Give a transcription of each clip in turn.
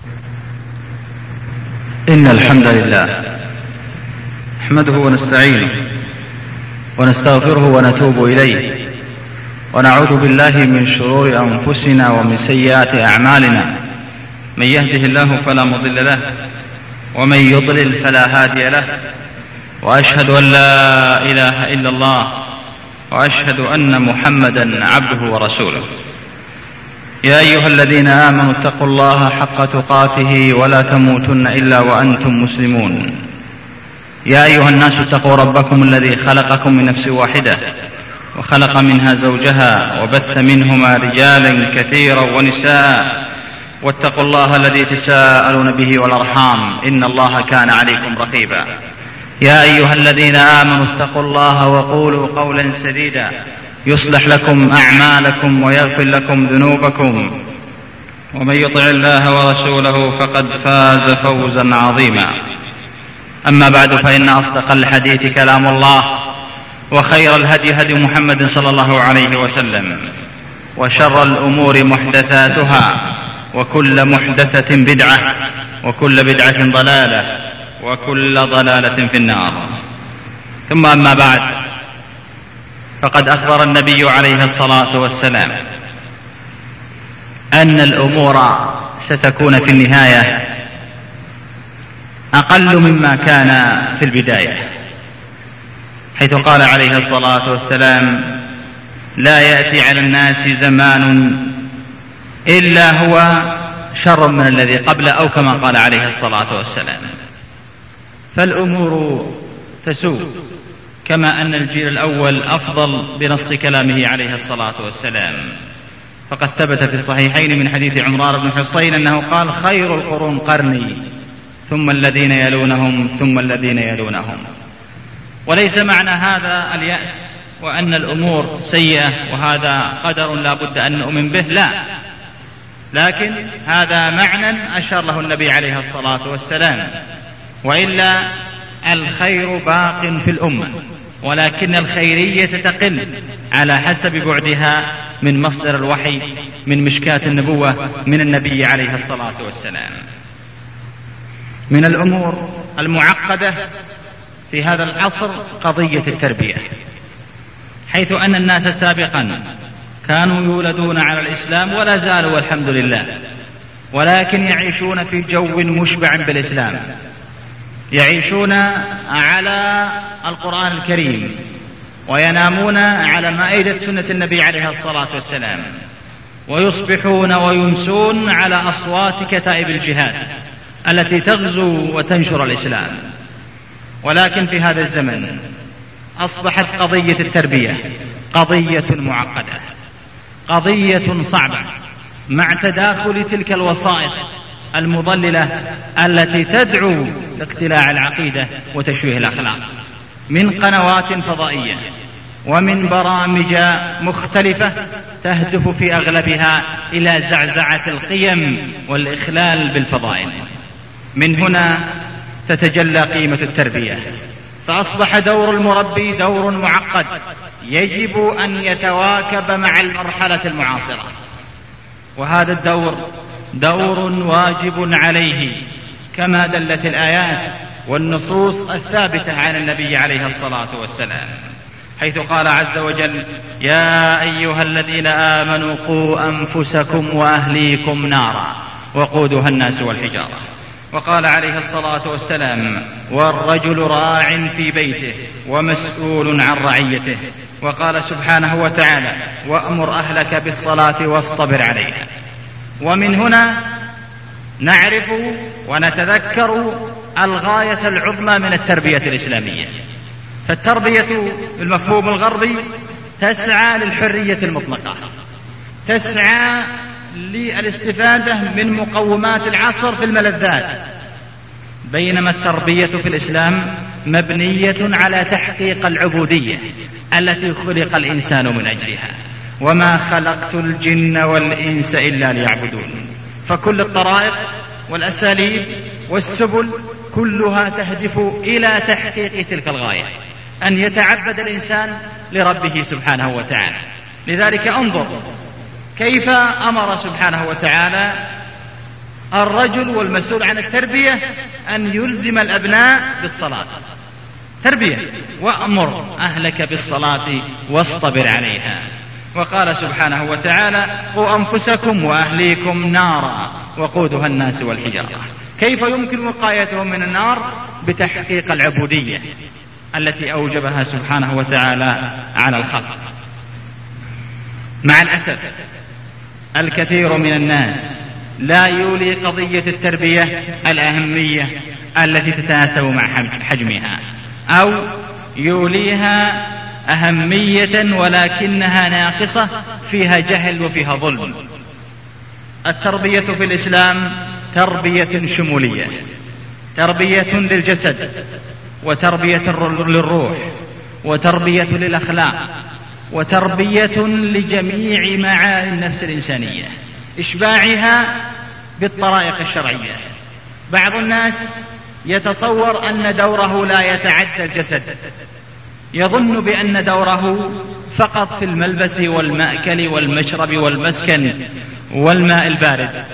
إن الحمد لله نحمده ونستعينه ونستغفره ونتوب إليه، ونعوذ بالله من شرور أنفسنا ومن سيئات أعمالنا. من يهده الله فلا مضل له، ومن يضلل فلا هادي له، وأشهد أن لا إله إلا الله، وأشهد أن محمدا عبده ورسوله. يا أيها الذين آمنوا اتقوا الله حق تقاته ولا تموتن إلا وأنتم مسلمون. يا أيها الناس اتقوا ربكم الذي خلقكم من نفس واحدة، وخلق منها زوجها، وبث منهما رجالا كثيرا ونساء، واتقوا الله الذي تساءلون به والأرحام، إن الله كان عليكم رقيبا. يا أيها الذين آمنوا اتقوا الله وقولوا قولا سديدا يصلح لكم أعمالكم ويغفر لكم ذنوبكم، ومن يطع الله ورسوله فقد فاز فوزا عظيما. أما بعد، فإن أصدق الحديث كلام الله، وخير الهدي هدي محمد صلى الله عليه وسلم، وشر الأمور محدثاتها، وكل محدثة بدعة، وكل بدعة ضلالة، وكل ضلالة في النار. ثم أما بعد، فقد أخبر النبي عليه الصلاة والسلام أن الأمور ستكون في النهاية أقل مما كان في البداية، حيث قال عليه الصلاة والسلام: لا يأتي على الناس زمان إلا هو شر من الذي قبله، أو كما قال عليه الصلاة والسلام. فالأمور تسوء، كما أن الجيل الأول أفضل بنص كلامه عليه الصلاة والسلام. فقد ثبت في الصحيحين من حديث عمران بن حصين أنه قال: خير القرون قرني، ثم الذين يلونهم، ثم الذين يلونهم. وليس معنى هذا اليأس وأن الأمور سيئة وهذا قدر لا بد أن نؤمن به، لا، لكن هذا معنى أشار له النبي عليه الصلاة والسلام. وإلا الخير باق في الأمة، ولكن الخيرية تقل على حسب بعدها من مصدر الوحي، من مشكاة النبوة، من النبي عليه الصلاة والسلام. من الأمور المعقدة في هذا العصر قضية التربية، حيث أن الناس سابقا كانوا يولدون على الإسلام ولا زالوا والحمد لله، ولكن يعيشون في جو مشبع بالإسلام، يعيشون على القرآن الكريم، وينامون على مائدة سنة النبي عليه الصلاة والسلام، ويصبحون ويمسون على أصوات كتائب الجهاد التي تغزو وتنشر الإسلام. ولكن في هذا الزمن أصبحت قضية التربية قضية معقدة، قضية صعبة، مع تداخل تلك الوسائط المضللة التي تدعو لاقتلاع العقيدة وتشويه الأخلاق، من قنوات فضائية ومن برامج مختلفة تهدف في أغلبها إلى زعزعة القيم والإخلال بالفضائل. من هنا تتجلى قيمة التربية، فأصبح دور المربي دور معقد يجب أن يتواكب مع المرحلة المعاصرة، وهذا الدور دور واجب عليه، كما دلت الآيات والنصوص الثابتة عن النبي عليه الصلاة والسلام، حيث قال عز وجل: يا أيها الذين آمنوا قوا أنفسكم وأهليكم نارا وقودها الناس والحجارة. وقال عليه الصلاة والسلام: والرجل راع في بيته ومسؤول عن رعيته. وقال سبحانه وتعالى: وأمر أهلك بالصلاة واصطبر عليها. ومن هنا نعرف ونتذكر الغاية العظمى من التربية الإسلامية. فالتربية بالمفهوم الغربي تسعى للحرية المطلقة، تسعى للاستفادة من مقومات العصر في الملذات، بينما التربية في الإسلام مبنية على تحقيق العبودية التي خلق الإنسان من أجلها: وما خلقت الجن والإنس إلا ليعبدون. فكل الطرائق والأساليب والسبل كلها تهدف إلى تحقيق تلك الغاية، أن يتعبد الإنسان لربه سبحانه وتعالى. لذلك انظر كيف أمر سبحانه وتعالى الرجل والمسؤول عن التربية أن يلزم الأبناء بالصلاة، تربية، وأمر أهلك بالصلاة واصطبر عليها. وقال سبحانه وتعالى: قوا أنفسكم وأهليكم نارا وقودها الناس والحجارة. كيف يمكن وقايتهم من النار؟ بتحقيق العبودية التي أوجبها سبحانه وتعالى على الخلق. مع الأسف الكثير من الناس لا يولي قضية التربية الأهمية التي تتناسب مع حجمها، أو يوليها أهمية ولكنها ناقصة، فيها جهل وفيها ظلم. التربية في الإسلام تربية شمولية، تربية للجسد، وتربية للروح، وتربية للأخلاق، وتربية لجميع معاني النفس الإنسانية، إشباعها بالطرائق الشرعية. بعض الناس يتصور أن دوره لا يتعدى الجسد، يظن بأن دوره فقط في الملبس والمأكل والمشرب والمسكن والماء البارد.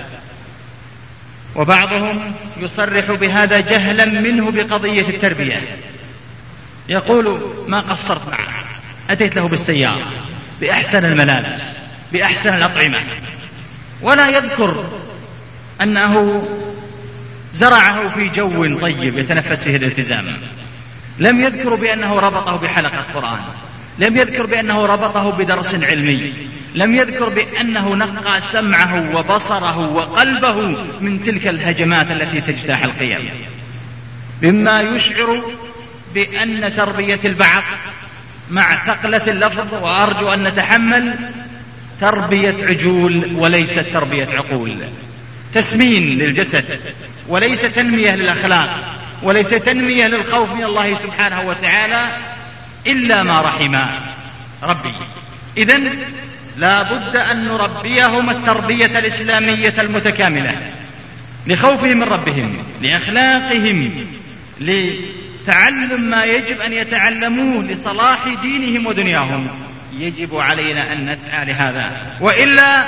وبعضهم يصرح بهذا جهلا منه بقضية التربية، يقول: ما قصرت معه، أتيت له بالسيارة بأحسن الملابس بأحسن الأطعمة، ولا يذكر أنه زرعه في جو طيب يتنفس فيه الالتزام. لم يذكر بأنه ربطه بحلقة قرآن، لم يذكر بأنه ربطه بدرس علمي، لم يذكر بأنه نقى سمعه وبصره وقلبه من تلك الهجمات التي تجتاح القيم، مما يشعر بأن تربية البعض مع ثقلة اللفظ، وأرجو أن نتحمل، تربية عجول وليست تربية عقول، تسمين للجسد وليس تنمية للأخلاق، وليس تنمية للخوف من الله سبحانه وتعالى إلا ما رحم ربي. إذن لا بد أن نربيهم التربية الإسلامية المتكاملة، لخوفهم من ربهم، لأخلاقهم، لتعلم ما يجب أن يتعلموه لصلاح دينهم ودنياهم. يجب علينا أن نسعى لهذا، وإلا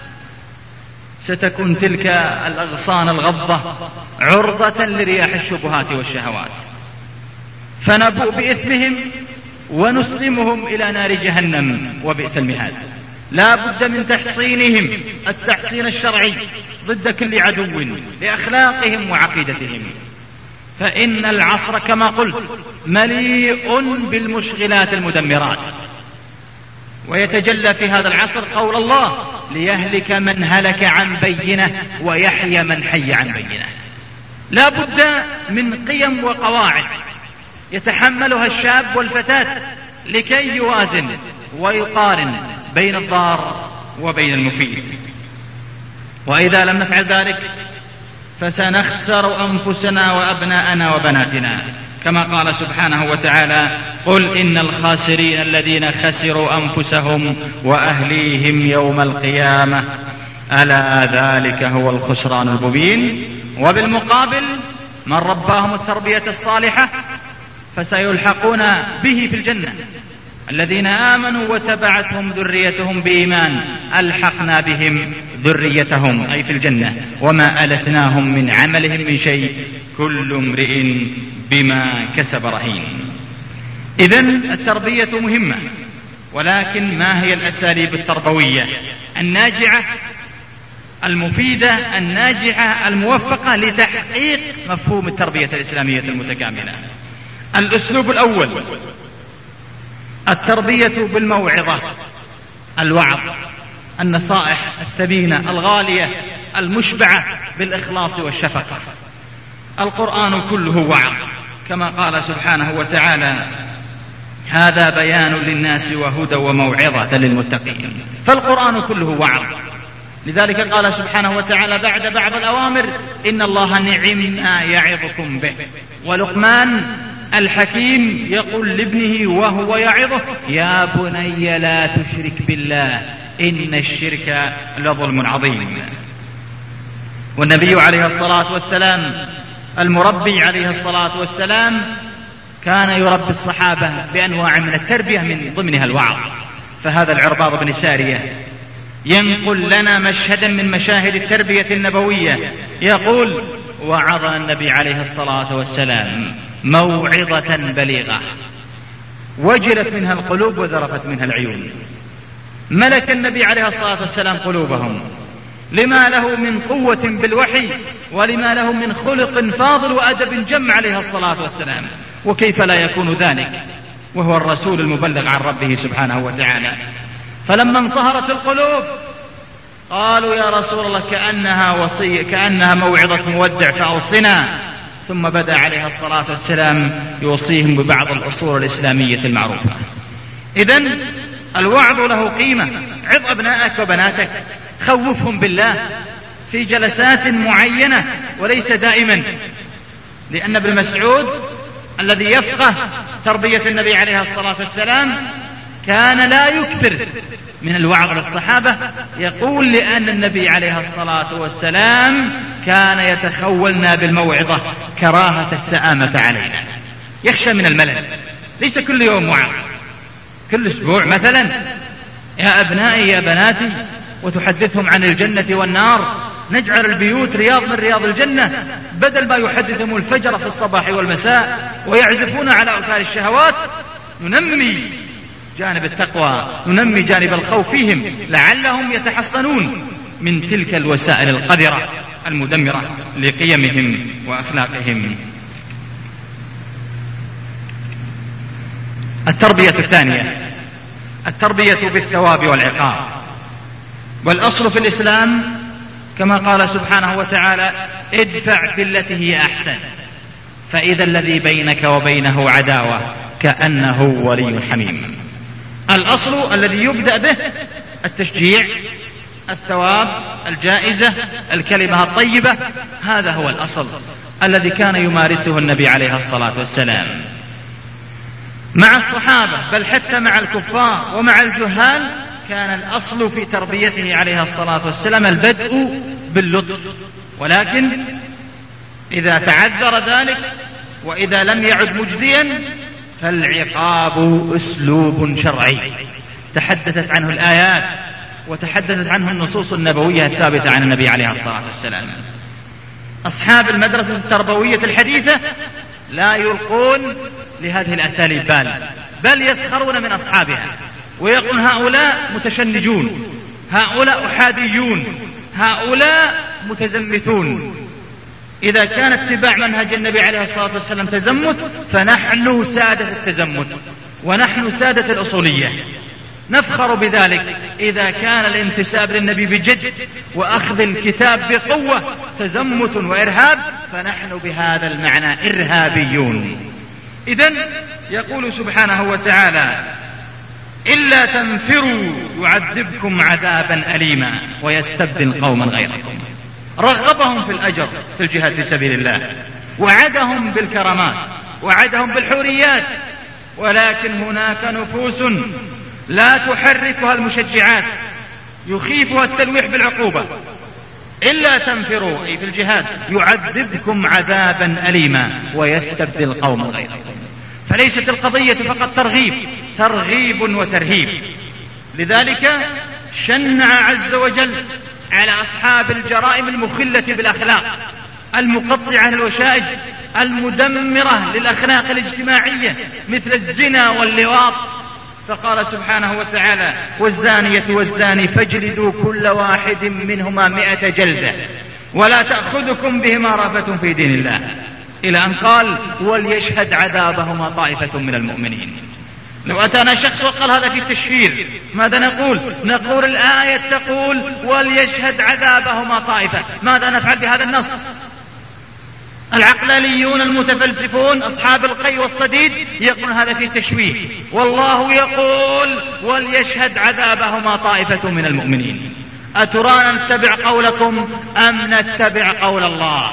ستكون تلك الأغصان الغضة عرضة لرياح الشبهات والشهوات، فنبوء بإثمهم ونسلمهم إلى نار جهنم وبئس المهاد. لا بد من تحصينهم التحصين الشرعي ضد كل عدو لأخلاقهم وعقيدتهم، فإن العصر كما قلت مليء بالمشغلات المدمرات، ويتجلى في هذا العصر قول الله: ليهلك من هلك عن بينة ويحيى من حي عن بينة. لا بد من قيم وقواعد يتحملها الشاب والفتاة لكي يوازن ويقارن بين الضار وبين المفيد. وإذا لم نفعل ذلك فسنخسر أنفسنا وأبناءنا وبناتنا، كما قال سبحانه وتعالى: قل إن الخاسرين الذين خسروا أنفسهم وأهليهم يوم القيامة ألا ذلك هو الخسران المبين. وبالمقابل من رباهم التربية الصالحة فسيلحقون به في الجنة، الذين آمنوا وتبعتهم ذريتهم بإيمان ألحقنا بهم ذريتهم أي في الجنة وما ألتناهم من عملهم من شيء كل امرئ بما كسب رهين. إذن التربية مهمة، ولكن ما هي الأساليب التربوية الناجعة المفيدة الناجعة الموفقة لتحقيق مفهوم التربية الإسلامية المتكاملة؟ الأسلوب الأول التربية بالموعظة، الوعظ، النصائح الثمينة الغالية المشبعة بالإخلاص والشفقة. القرآن كله وعظ، كما قال سبحانه وتعالى: هذا بيان للناس وهدى وموعظة للمتقين. فالقرآن كله وعظ، لذلك قال سبحانه وتعالى بعد بعض الأوامر: إن الله نعم ما يعظكم به. ولقمان الحكيم يقول لابنه وهو يعظه: يا بني لا تشرك بالله إن الشرك لظلم عظيم. والنبي عليه الصلاة والسلام المربي عليه الصلاة والسلام كان يربي الصحابة بأنواع من التربية من ضمنها الوعظ. فهذا العرباض بن سارية ينقل لنا مشهدا من مشاهد التربية النبوية، يقول: وعظنا النبي عليه الصلاة والسلام موعظة بليغة وجلت منها القلوب وذرفت منها العيون. ملك النبي عليه الصلاة والسلام قلوبهم لما له من قوة بالوحي ولما له من خلق فاضل وأدب جم عليه الصلاة والسلام. وكيف لا يكون ذلك وهو الرسول المبلغ عن ربه سبحانه وتعالى؟ فلما انصهرت القلوب قالوا: يا رسول الله كأنها موعظة مودع فأوصنا. ثم بدأ عليه الصلاة والسلام يوصيهم ببعض الأصول الإسلامية المعروفة. إذن الوعظ له قيمة. عظ أبنائك وبناتك، خوفهم بالله في جلسات معينة وليس دائما، لأن ابن مسعود الذي يفقه تربية النبي عليه الصلاة والسلام كان لا يكثر من الوعظ للصحابة، يقول: لأن النبي عليه الصلاة والسلام كان يتخولنا بالموعظة كراهة السآمة علينا، يخشى من الملل. ليس كل يوم وعظ، كل أسبوع مثلا: يا أبنائي يا بناتي، وتحدثهم عن الجنة والنار، نجعل البيوت رياض من رياض الجنة، بدل ما يحدثهم الفجر في الصباح والمساء ويعزفون على أوتار الشهوات. ننمي جانب التقوى، ننمي جانب الخوف فيهم لعلهم يتحصنون من تلك الوسائل القذرة المدمرة لقيمهم وأخلاقهم. التربية الثانية التربية بالثواب والعقاب. والأصل في الإسلام كما قال سبحانه وتعالى: ادفع بالتي هي أحسن فإذا الذي بينك وبينه عداوة كأنه ولي حميم. الأصل الذي يبدأ به التشجيع، الثواب، الجائزة، الكلمة الطيبة. هذا هو الأصل الذي كان يمارسه النبي عليه الصلاة والسلام مع الصحابة، بل حتى مع الكفار ومع الجهال. كان الأصل في تربيته عليه الصلاة والسلام البدء باللطف، ولكن إذا تعذر ذلك وإذا لم يعد مجديا فالعقاب أسلوب شرعي تحدثت عنه الآيات وتحدثت عنه النصوص النبوية الثابتة عن النبي عليه الصلاة والسلام. أصحاب المدرسة التربوية الحديثة لا يلقون لهذه الأساليب بل يسخرون من أصحابها ويقولون: هؤلاء متشنجون، هؤلاء أحاديون، هؤلاء متزمتون. إذا كان اتباع منهج النبي عليه الصلاة والسلام تزمت، فنحن سادة التزمت ونحن سادة الأصولية، نفخر بذلك. إذا كان الانتساب للنبي بجد وأخذ الكتاب بقوة تزمت وإرهاب، فنحن بهذا المعنى إرهابيون. إذن يقول سبحانه وتعالى: إلا تنفروا يعذبكم عذابا أليما ويستبدل قوما غيركم. رغبهم في الأجر في الجهاد في سبيل الله، وعدهم بالكرامات، وعدهم بالحوريات، ولكن هناك نفوس لا تحركها المشجعات، يخيفها التلويح بالعقوبة. إلا تنفروا أي في الجهاد يعذبكم عذابا أليما ويستبدل قوما غيركم. فليست القضية فقط ترغيب وترهيب. لذلك شنع عز وجل على أصحاب الجرائم المخلة بالأخلاق، المقطعة للوشائج، المدمرة للأخلاق الاجتماعية، مثل الزنا واللواط. فقال سبحانه وتعالى: والزانية والزاني فاجلدوا كل واحد منهما 100 جلدة ولا تأخذكم بهما رأفة في دين الله، إلى أن قال: وليشهد عذابهما طائفة من المؤمنين. لو أتانا شخص وقال هذا في التشهير، ماذا نقول؟ نقول الآية تقول: وليشهد عذابهما طائفة. ماذا نفعل بهذا النص؟ العقلانيون المتفلسفون أصحاب القي والصديد يقولون هذا في تشويه، والله يقول: وليشهد عذابهما طائفة من المؤمنين. أترانا نتبع قولكم أم نتبع قول الله؟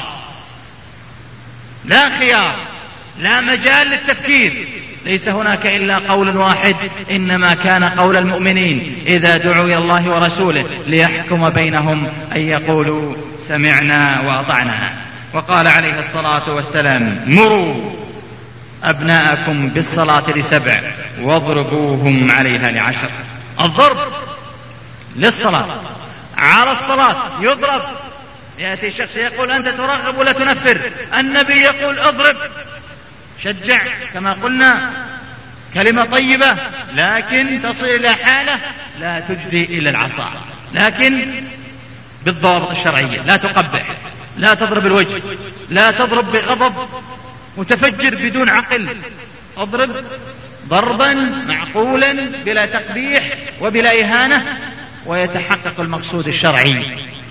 لا خيار، لا مجال للتفكير، ليس هناك إلا قول واحد، إنما كان قول المؤمنين إذا دعوا إلى الله ورسوله ليحكم بينهم أن يقولوا سمعنا وأطعنا. وقال عليه الصلاة والسلام: مروا أبناءكم بالصلاة ل7 واضربوهم عليها ل10. الضرب للصلاة، على الصلاة يضرب. يأتي شخص يقول أنت ترغب ولا تنفر، النبي يقول اضرب، شجع كما قلنا، كلمة طيبة، لكن تصل إلى حالة لا تجدي إلى العصا، لكن بالضوابط الشرعية. لا تقبح، لا تضرب الوجه، لا تضرب بغضب متفجر بدون عقل، اضرب ضربا معقولا بلا تقبيح وبلا إهانة، ويتحقق المقصود الشرعي.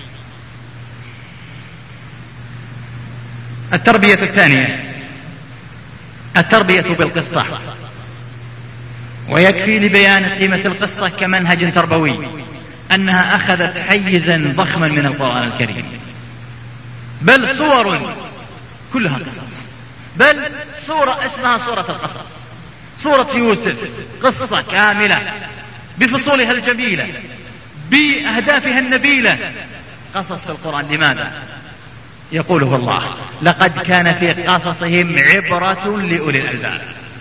التربية الثانية التربية بالقصة، ويكفي لبيان قيمة القصة كمنهج تربوي أنها أخذت حيزا ضخما من القرآن الكريم، بل صور كلها قصص، بل سورة اسمها سورة القصص. سورة يوسف قصة كاملة بفصولها الجميلة بأهدافها النبيلة، قصص في القرآن. لماذا؟ يقوله الله لقد كان في قصصهم عبرة لأولي الألباب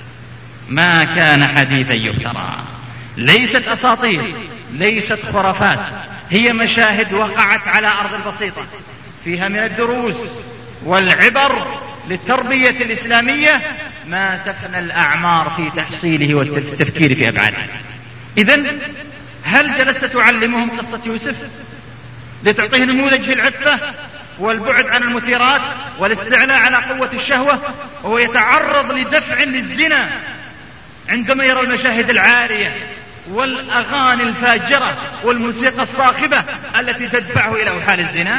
ما كان حديثا يفترى. ليست أساطير، ليست خرافات، هي مشاهد وقعت على أرض البسيطة، فيها من الدروس والعبر للتربية الإسلامية ما تفنى الأعمار في تحصيله والتفكير في أبعاده. إذن هل جلست تعلمهم قصة يوسف لتعطيه نموذج في العفة والبعد عن المثيرات والاستعلاء على قوة الشهوة، وهو يتعرض لدفع للزنا عندما يرى المشاهد العارية والأغاني الفاجرة والموسيقى الصاخبة التي تدفعه إلى أوحال الزنا؟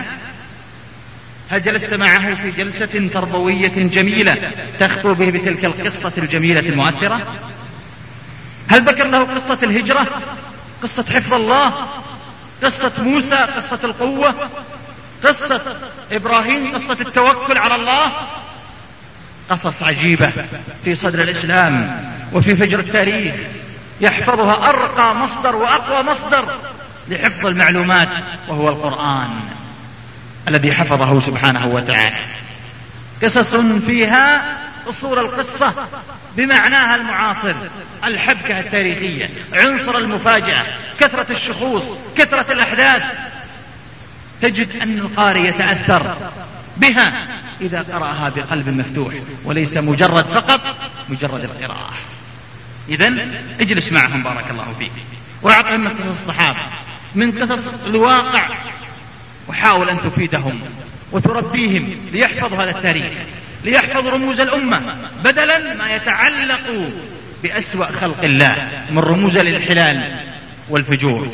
هل جلست معه في جلسة تربوية جميلة تخطو به بتلك القصة الجميلة المؤثرة؟ هل ذكر له قصة الهجرة، قصة حفظ الله، قصة موسى، قصة القوة، قصة إبراهيم، قصة التوكل على الله؟ قصص عجيبة في صدر الإسلام وفي فجر التاريخ، يحفظها أرقى مصدر وأقوى مصدر لحفظ المعلومات، وهو القرآن الذي حفظه سبحانه وتعالى. قصص فيها أصول القصة بمعناها المعاصر، الحبكة التاريخية، عنصر المفاجأة، كثرة الشخوص، كثرة الأحداث. تجد أن القارئ يتأثر بها إذا قرأها بقلب مفتوح، وليس مجرد مجرد القراءة. إذن اجلس معهم بارك الله فيك، وأعطهم من قصص الصحابة، من قصص الواقع، وحاول أن تفيدهم وتربيهم ليحفظوا هذا التاريخ، ليحفظوا رموز الأمة، بدلا ما يتعلق بأسوأ خلق الله من رموز الانحلال والفجور.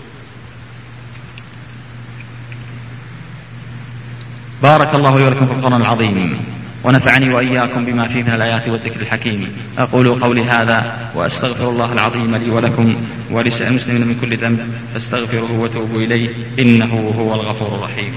بارك الله لي ولكم في القرآن العظيم، ونفعني وإياكم بما فيه من الآيات والذكر الحكيم. أقول قولي هذا وأستغفر الله العظيم لي ولكم ولسائر المسلمين من كل ذنب، فاستغفروه وتوبوا إليه إنه هو الغفور الرحيم.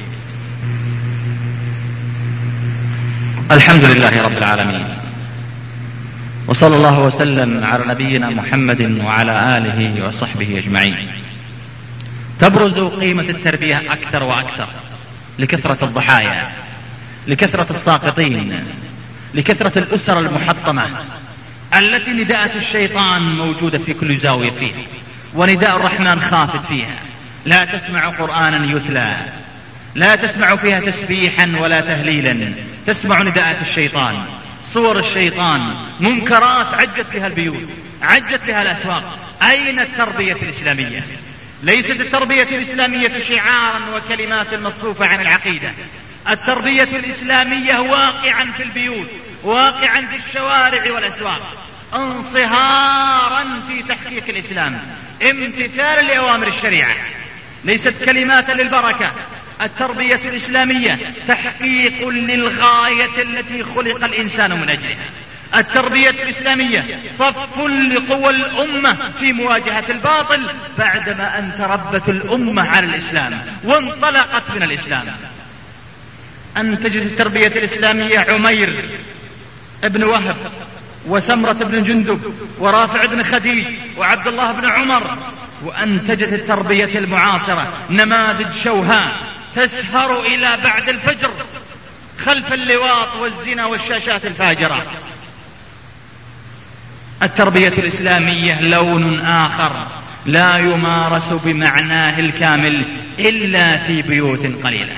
الحمد لله رب العالمين، وصلى الله وسلم على نبينا محمد وعلى آله وصحبه أجمعين. تبرز قيمة التربية أكثر وأكثر لكثرة الضحايا، لكثرة الساقطين، لكثرة الأسر المحطمة التي نداءة الشيطان موجودة في كل زاوية فيها، ونداء الرحمن خافت فيها. لا تسمع قرآنا يتلى، لا تسمع فيها تسبيحا ولا تهليلا، تسمع نداءة الشيطان، صور الشيطان، منكرات عجت بها البيوت، عجت بها الأسواق. أين التربية الإسلامية؟ ليست التربية الإسلامية شعارا وكلمات مصروفة عن العقيدة. التربية الإسلامية واقعا في البيوت، واقعا في الشوارع والأسواق، انصهارا في تحقيق الإسلام، امتثالا لأوامر الشريعة، ليست كلمات للبركة. التربية الإسلامية تحقيق للغاية التي خلق الإنسان من أجلها. التربية الإسلامية صف لقوى الأمة في مواجهة الباطل بعدما أن تربت الأمة على الإسلام وانطلقت من الإسلام. أن تجد التربية الإسلامية عمير ابن وهب وسمرة بن جندب ورافع بن خديج وعبد الله بن عمر، وأن تجد التربية المعاصرة نماذج شوهاء تسهر إلى بعد الفجر خلف اللواط والزنا والشاشات الفاجرة. التربية الإسلامية لون آخر لا يمارس بمعناه الكامل إلا في بيوت قليلة.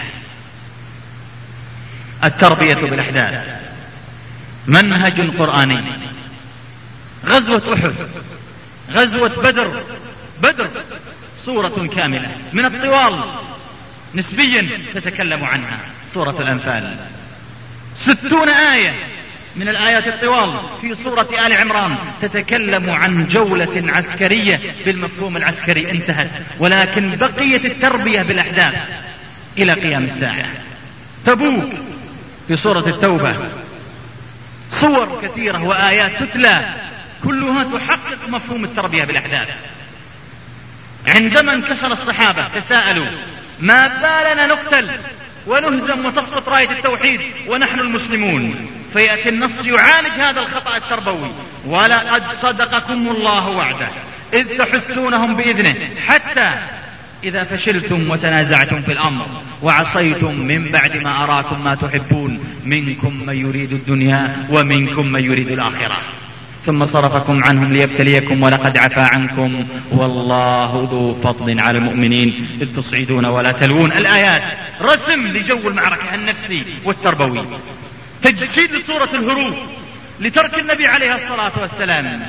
التربية بالأحداث منهج قرآني. غزوة أحد، غزوة بدر سورة كاملة من الطوال نسبيا تتكلم عنها سورة الأنفال. 60 آية من الآيات الطوال في سورة آل عمران تتكلم عن جولة عسكرية بالمفهوم العسكري انتهت، ولكن بقية التربية بالأحداث إلى قيام الساعة. تبوك في سورة التوبة، صور كثيرة وآيات تتلى كلها تحقق مفهوم التربية بالأحداث. عندما انكسر الصحابة تساءلوا: ما بالنا نقتل ونهزم وتسقط راية التوحيد ونحن المسلمون؟ فيأتي النص يعالج هذا الخطأ التربوي: ولقد صدقكم الله وعده إذ تحسونهم بإذنه حتى إذا فشلتم وتنازعتم في الأمر وعصيتم من بعد ما أراكم ما تحبون منكم من يريد الدنيا ومنكم من يريد الآخرة ثم صرفكم عنهم ليبتليكم ولقد عفا عنكم والله ذو فضل على المؤمنين إذ تصعدون ولا تلوون. الآيات رسم لجو المعركة النفسي والتربوي، تجسيد لصورة الهروب لترك النبي عليه الصلاة والسلام،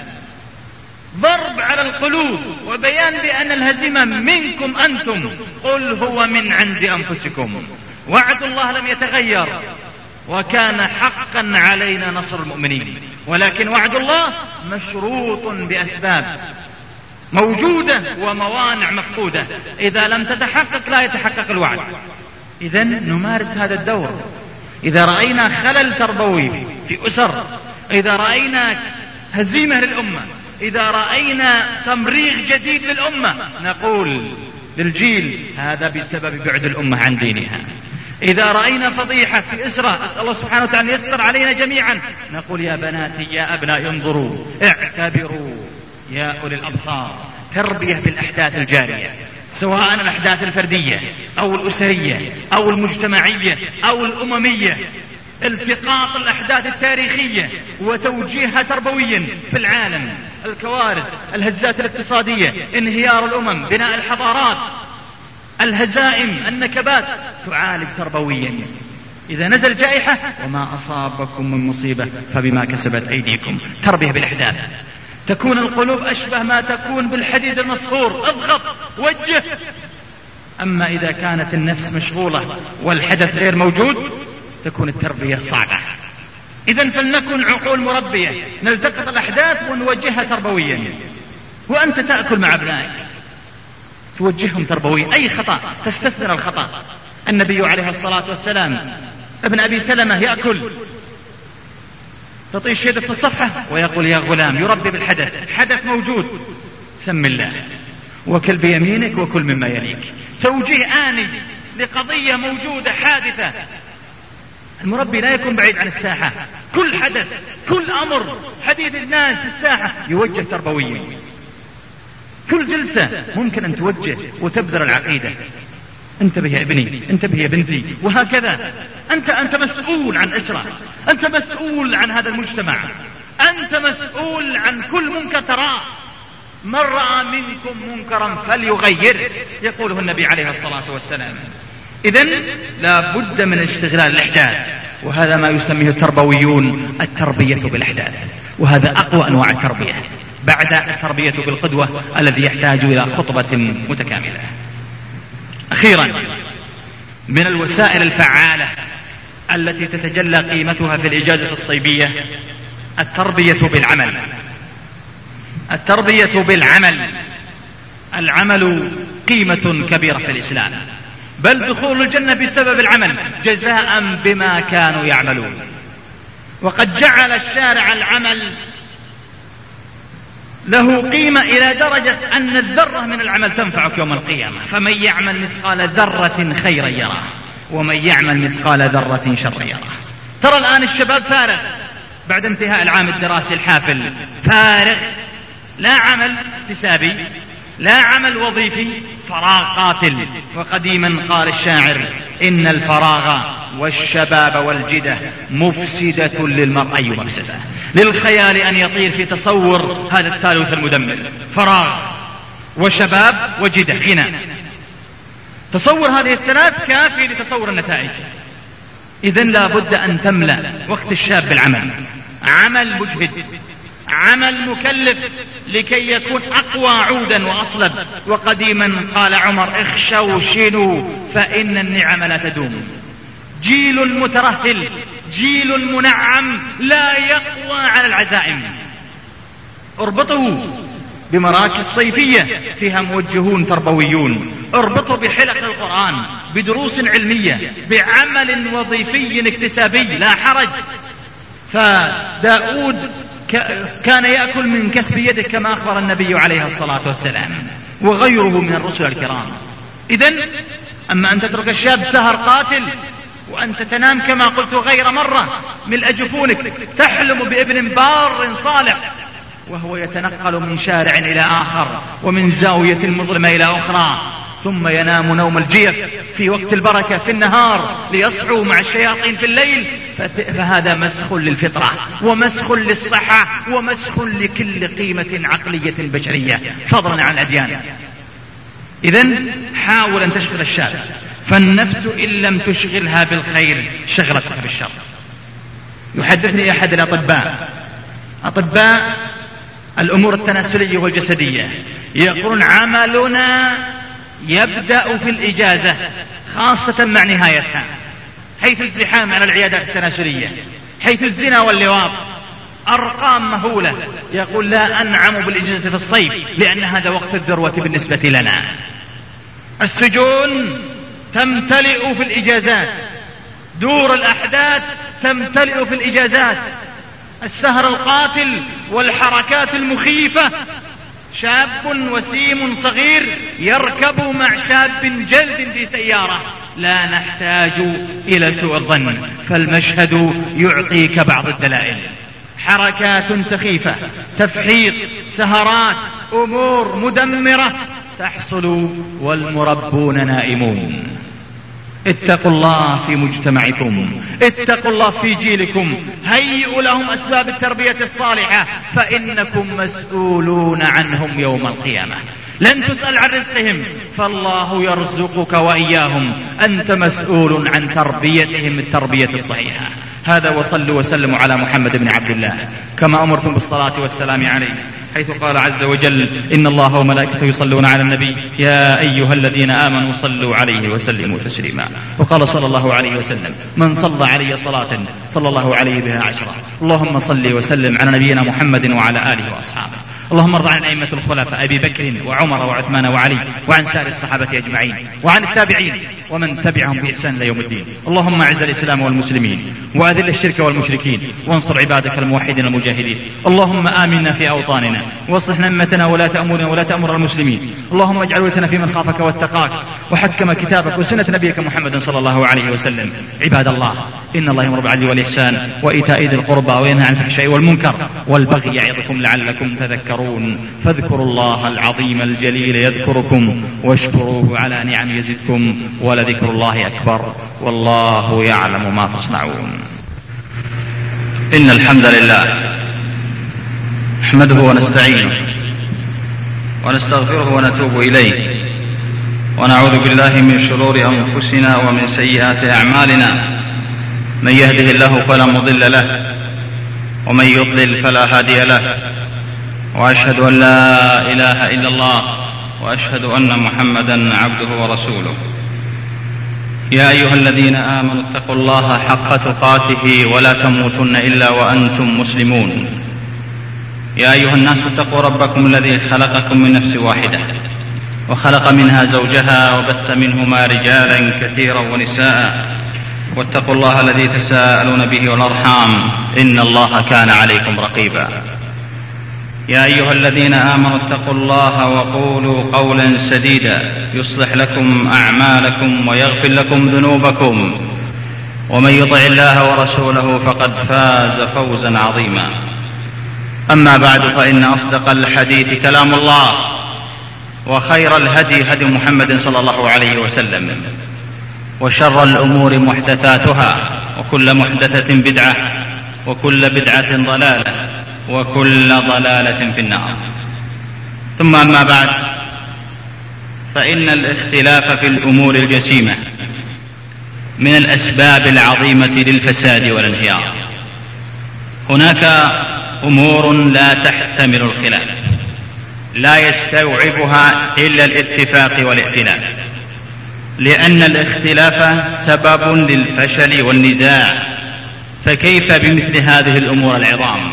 ضرب على القلوب وبيان بأن الهزيمة منكم أنتم، قل هو من عند أنفسكم، وعد الله لم يتغير وكان حقا علينا نصر المؤمنين، ولكن وعد الله مشروط بأسباب موجودة وموانع مفقودة، إذا لم تتحقق لا يتحقق الوعد. إذن نمارس هذا الدور. إذا رأينا خلل تربوي في أسر، إذا رأينا هزيمة للأمة، إذا رأينا تمريغ جديد للأمة، نقول للجيل هذا بسبب بعد الأمة عن دينها. إذا رأينا فضيحة في إسرة، أسأل الله سبحانه وتعالى يستر علينا جميعا، نقول يا بناتي يا أبنائي انظروا اعتبروا يا أولي الأبصار. تربية بالأحداث الجارية، سواء الأحداث الفردية أو الأسرية أو المجتمعية أو الأممية، التقاط الأحداث التاريخية وتوجيهها تربويا في العالم، الكوارث، الهزات الاقتصادية، انهيار الأمم، بناء الحضارات، الهزائم، النكبات، تعالج تربويا. إذا نزل جائحة وما أصابكم من مصيبة فبما كسبت أيديكم. تربية بالأحداث، تكون القلوب أشبه ما تكون بالحديد المصهور، اضغط وجه. أما إذا كانت النفس مشغولة والحدث غير موجود تكون التربية صعبة. إذن فلنكن عقول مربية، نلتقط الأحداث ونوجهها تربويا. وأنت تأكل مع أبنائك توجههم تربويا، أي خطأ تستثمر الخطأ. النبي عليه الصلاة والسلام ابن أبي سلمة يأكل، تطيش يده في الصفحة ويقول يا غلام، يربي بالحدث، حدث موجود سم الله وكل بيمينك وكل مما يليك. توجيه آني لقضية موجودة حادثة. المربي لا يكون بعيد عن الساحة، كل حدث كل أمر حديث الناس في الساحة يوجه تربويا. كل جلسة ممكن أن توجه وتبذر العقيدة، انتبه يا ابني، انتبه يا بنتي، وهكذا. أنت مسؤول عن أسرة، أنت مسؤول عن هذا المجتمع، أنت مسؤول عن كل منكر تراه. من رأى منكم منكرا فليغير، يقوله النبي عليه الصلاة والسلام. إذن لا بد من استغلال الأحداث، وهذا ما يسميه التربويون التربية بالأحداث، وهذا أقوى أنواع التربية بعد التربية بالقدوة الذي يحتاج إلى خطبة متكاملة. أخيرا، من الوسائل الفعالة التي تتجلى قيمتها في الإجازة الصيبية التربية بالعمل. التربية بالعمل، العمل قيمة كبيرة في الإسلام، بل دخول الجنة بسبب العمل جزاء بما كانوا يعملون. وقد جعل الشارع العمل له قيمة إلى درجة أن الذرة من العمل تنفعك يوم القيامة. فمن يعمل مثقال ذرة خيرا يراه ومن يعمل مثقال ذرة شرا يراه. ترى الآن الشباب فارغ بعد انتهاء العام الدراسي الحافل، فارغ، لا عمل اكتسابي لا عمل وظيفي، فراغ قاتل. وقديما قال الشاعر إن الفراغ والشباب والجدة مفسدة للمرء، أي مفسدة للخيال أن يطير في تصور هذا الثالث المدمر. فراغ وشباب وجدة غنى. تصور هذه الثلاث كافي لتصور النتائج. إذن لا بد أن تملأ وقت الشاب بالعمل، عمل مجهد، عمل مكلف، لكي يكون أقوى عودا وأصلب. وقديما قال عمر: اخشوا شنوا فإن النعم لا تدوم. جيل مترهل، جيل منعم لا يقوى على العزائم. اربطوا بمراكز صيفية فيها موجهون تربويون، اربطوا بحلق القرآن، بدروس علمية، بعمل وظيفي اكتسابي لا حرج. فداود كان يأكل من كسب يده كما أخبر النبي عليه الصلاة والسلام، وغيره من الرسل الكرام. إذن أما أن تترك الشاب سهر قاتل وأنت تنام كما قلت غير مرة ملء جفونك، تحلم بابن بار صالح وهو يتنقل من شارع إلى آخر ومن زاوية مظلمة إلى أخرى، ثم ينام نوم الجيف في وقت البركة في النهار ليصحوا مع الشياطين في الليل، فهذا مسخ للفطرة ومسخ للصحة ومسخ لكل قيمة عقلية بشرية فضلا عن الأديان. إذن حاول أن تشغل الشاب، فالنفس إن لم تشغلها بالخير شغلتك بالشر. يحدثني أحد الأطباء، أطباء الأمور التناسلية والجسدية، يقولون: عملنا يبدأ في الإجازة خاصة مع نهايتها، حيث الزحام على العيادات التناسلية، حيث الزنا واللواط، أرقام مهولة. يقول: لا أنعم بالإجازة في الصيف لأن هذا وقت الذروة بالنسبة لنا. السجون تمتلئ في الإجازات، دور الأحداث تمتلئ في الإجازات، السهر القاتل والحركات المخيفة. شاب وسيم صغير يركب مع شاب جلد في سيارة، لا نحتاج إلى سوء الظن، فالمشهد يعطيك بعض الدلائل. حركات سخيفة، تفحيط، سهرات، أمور مدمرة تحصل والمربون نائمون. اتقوا الله في مجتمعكم، اتقوا الله في جيلكم، هيئوا لهم أسباب التربية الصالحة، فإنكم مسؤولون عنهم يوم القيامة. لن تسأل عن رزقهم، فالله يرزقك وإياهم، أنت مسؤول عن تربيتهم التربية الصحيحة. هذا، وصلوا وسلموا على محمد بن عبد الله كما أمرتم بالصلاة والسلام عليه، حيث قال عز وجل: إن الله وملائكته يصلون على النبي يا أيها الذين آمنوا صلوا عليه وسلموا تسليما. وقال صلى الله عليه وسلم: من صلى علي صلاة صلى الله عليه بها 10. اللهم صل وسلم على نبينا محمد وعلى آله وأصحابه. اللهم ارض عن أئمة الخلفاء أبي بكر وعمر وعثمان وعلي، وعن سائر الصحابة أجمعين، وعن التابعين ومن تبعهم بإحسان إلى يوم الدين. اللهم أعز الإسلام والمسلمين وأذل الشرك والمشركين، وانصر عبادك الموحدين المجاهدين. اللهم آمنا في أوطاننا، واصلح نمتنا ولا أمورنا ولا تأمر المسلمين. اللهم اجعل ولتنا في من خافك واتقاك وحكم كتابك وسنة نبيك محمد صلى الله عليه وسلم. عباد الله، إن الله يأمر بالعدل والإحسان وإيتاء ذي القربى وينهى عن الفحشاء والمنكر والبغي يعظكم لعلكم تذكرون. فاذكروا الله العظيم الجليل يذكركم، واشكروه على نعم يزدكم، ولذكر الله أكبر، والله يعلم ما تصنعون. إن الحمد لله نحمده ونستعينه ونستغفره ونتوب إليه، ونعوذ بالله من شرور أنفسنا ومن سيئات أعمالنا. من يهده الله فلا مضل له، ومن يضلل فلا هادي له، وأشهد أن لا إله إلا الله، وأشهد أن محمدا عبده ورسوله. يا أيها الذين آمنوا اتقوا الله حق تقاته ولا تموتن إلا وأنتم مسلمون. يا أيها الناس اتقوا ربكم الذي خلقكم من نفس واحدة وخلق منها زوجها وبث منهما رجالا كثيرا ونساء، واتقوا الله الذي تساءلون به والأرحام، إن الله كان عليكم رقيبا. يا أيها الذين آمنوا اتقوا الله وقولوا قولا سديدا يصلح لكم أعمالكم ويغفر لكم ذنوبكم، ومن يطع الله ورسوله فقد فاز فوزا عظيما. أما بعد، فإن أصدق الحديث كلام الله، وخير الهدي هدي محمد صلى الله عليه وسلم، وشر الأمور محدثاتها، وكل محدثة بدعة، وكل بدعة ضلالة، وكل ضلالة في النار. ثم أما بعد، فإن الاختلاف في الأمور الجسيمة من الأسباب العظيمة للفساد والانهيار. هناك أمور لا تحتمل الخلاف، لا يستوعبها إلا الاتفاق والائتلاف، لأن الاختلاف سبب للفشل والنزاع، فكيف بمثل هذه الأمور العظام؟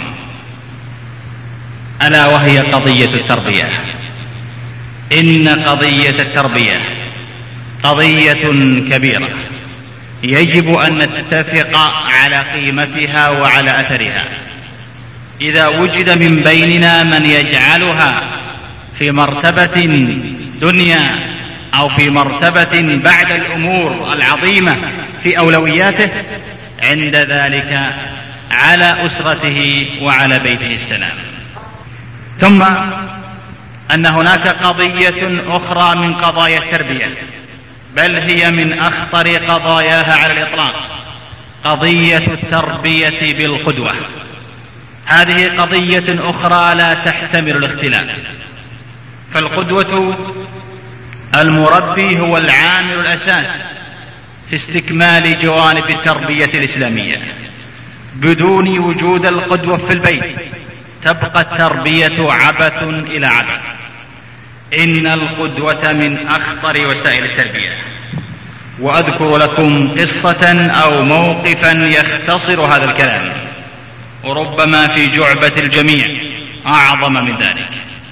ألا وهي قضية التربية. إن قضية التربية قضية كبيرة، يجب أن نتفق على قيمتها وعلى أثرها. إذا وجد من بيننا من يجعلها في مرتبة دنيا أو في مرتبة بعد الأمور العظيمة في أولوياته، عند ذلك على أسرته وعلى بيته السلام. ثم أن هناك قضية أخرى من قضايا التربية، بل هي من أخطر قضاياها على الإطلاق، قضية التربية بالقدوة. هذه قضية أخرى لا تحتمل الاختلاف، فالقدوة المربي هو العامل الأساس في استكمال جوانب التربية الإسلامية. بدون وجود القدوة في البيت تبقى التربية عبث إلى عبث. إن القدوة من أخطر وسائل التربية. وأذكر لكم قصة أو موقفا يختصر هذا الكلام، وربما في جعبة الجميع أعظم من ذلك.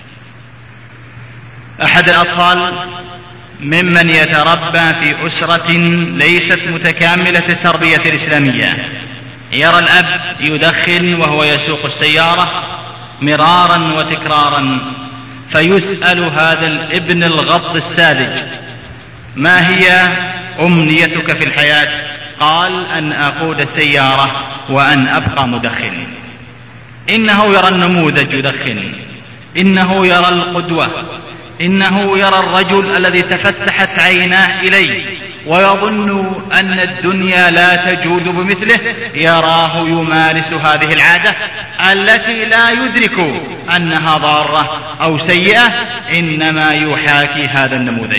أحد الأطفال ممن يتربى في أسرة ليست متكاملة التربية الإسلامية، يرى الأب يدخن وهو يسوق السيارة مرارا وتكرارا، فيسأل هذا الابن الغض الساذج: ما هي أمنيتك في الحياة؟ قال: أن أقود السيارة وأن أبقى مدخن. إنه يرى النموذج يدخن، إنه يرى القدوة، إنه يرى الرجل الذي تفتحت عيناه إليه ويظن أن الدنيا لا تجود بمثله، يراه يمارس هذه العادة التي لا يدرك أنها ضارة أو سيئة، إنما يحاكي هذا النموذج.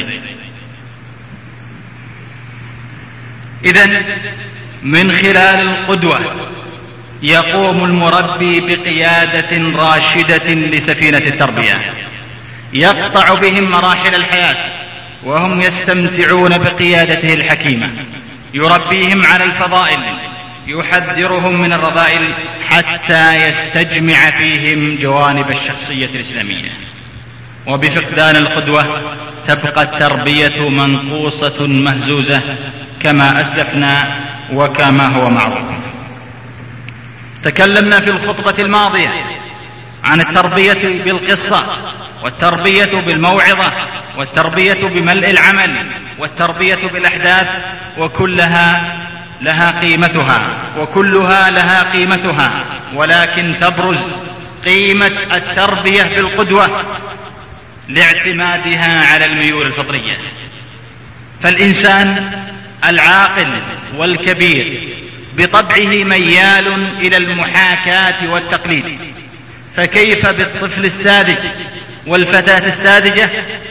إذن من خلال القدوة يقوم المربي بقيادة راشدة لسفينة التربية، يقطع بهم مراحل الحياة وهم يستمتعون بقيادته الحكيمة، يربيهم على الفضائل، يحذرهم من الرذائل، حتى يستجمع فيهم جوانب الشخصية الإسلامية. وبفقدان القدوة تبقى التربية منقوصة مهزوزة كما أسلفنا وكما هو معروف. تكلمنا في الخطبة الماضية عن التربية بالقصة، والتربية بالموعظة، والتربية بملء العمل، والتربية بالأحداث، وكلها لها قيمتها، وكلها لها قيمتها، ولكن تبرز قيمة التربية بالقدوة لاعتمادها على الميول الفطرية. فالإنسان العاقل والكبير بطبعه ميال إلى المحاكاة والتقليد، فكيف بالطفل الساذج والفتاة الساذجة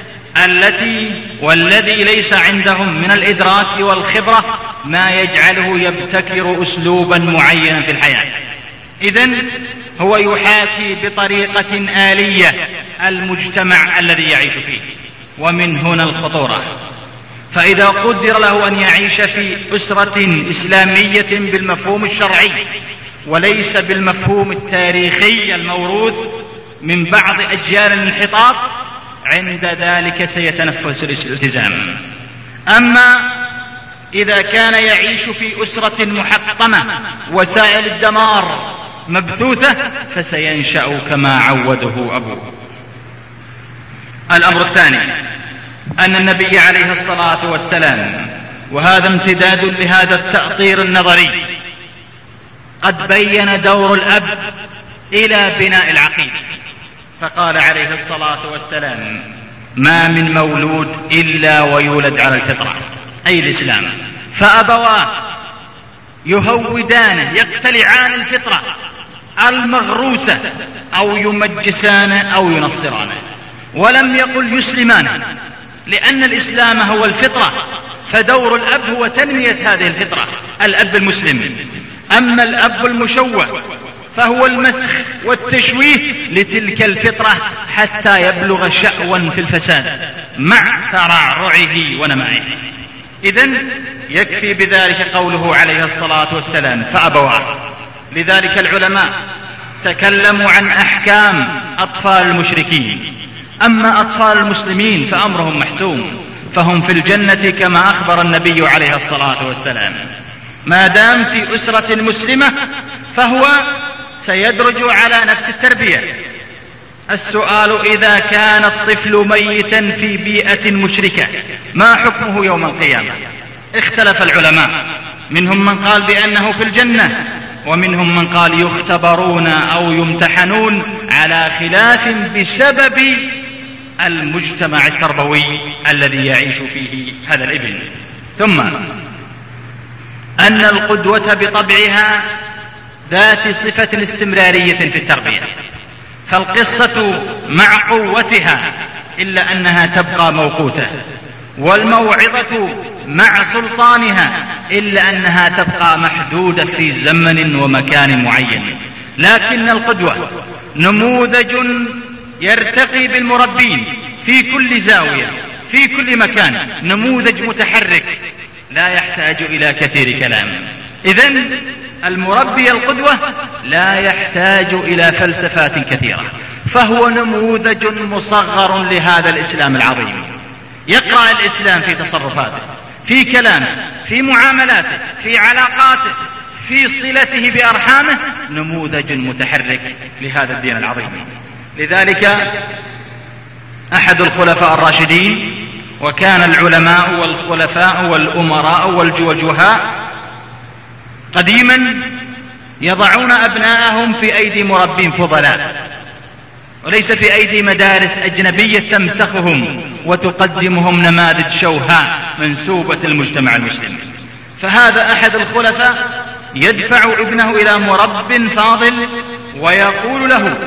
والذي ليس عندهم من الإدراك والخبرة ما يجعله يبتكر أسلوبا معينا في الحياة. إذن هو يحاكي بطريقة آلية المجتمع الذي يعيش فيه، ومن هنا الخطورة. فإذا قدر له أن يعيش في أسرة إسلامية بالمفهوم الشرعي وليس بالمفهوم التاريخي الموروث من بعض أجيال الانحطاط، عند ذلك سيتنفس الالتزام. أما إذا كان يعيش في أسرة محطمة وسائل الدمار مبثوثة، فسينشأ كما عوده أبوه. الأمر الثاني أن النبي عليه الصلاة والسلام، وهذا امتداد لهذا التأطير النظري، قد بين دور الأب إلى بناء العقيدة، فقال عليه الصلاة والسلام: ما من مولود إلا ويولد على الفطرة، أي الإسلام، فأبواه يهودانه يقتلعان الفطرة المغروسة أو يمجسانه أو ينصرانه، ولم يقل يسلمانه، لأن الإسلام هو الفطرة، فدور الأب هو تنمية هذه الفطرة، الأب المسلم. أما الأب المشوه فهو المسخ والتشويه لتلك الفطرة حتى يبلغ شأوا في الفساد مع ترعرعه ونمائه. إذن يكفي بذلك قوله عليه الصلاة والسلام فأبواه. لذلك العلماء تكلموا عن أحكام أطفال المشركين. أما أطفال المسلمين فأمرهم محسوم، فهم في الجنة كما أخبر النبي عليه الصلاة والسلام. ما دام في أسرة مسلمة فهو سيدرج على نفس التربية. السؤال: إذا كان الطفل ميتا في بيئة مشركة ما حكمه يوم القيامة؟ اختلف العلماء، منهم من قال بأنه في الجنة، ومنهم من قال يختبرون أو يمتحنون على خلاف بسبب المجتمع التربوي الذي يعيش فيه هذا الابن. ثم أن القدوة بطبعها ذات صفة استمرارية في التربية، فالقصة مع قوتها إلا أنها تبقى موقوتة، والموعظة مع سلطانها إلا أنها تبقى محدودة في زمن ومكان معين. لكن القدوة نموذج يرتقي بالمربين في كل زاوية في كل مكان، نموذج متحرك لا يحتاج إلى كثير كلام. إذن المربي القدوة لا يحتاج إلى فلسفات كثيرة، فهو نموذج مصغر لهذا الإسلام العظيم. يقرأ الإسلام في تصرفاته، في كلامه، في معاملاته، في علاقاته، في صلته بأرحامه، نموذج متحرك لهذا الدين العظيم. لذلك أحد الخلفاء الراشدين، وكان العلماء والخلفاء والأمراء والجوجهاء قديما يضعون أبناءهم في أيدي مربين فضلاء، وليس في أيدي مدارس أجنبية تمسخهم وتقدمهم نماذج شوهاء منسوبة المجتمع المسلم. فهذا أحد الخلفاء يدفع ابنه إلى مرب فاضل ويقول له: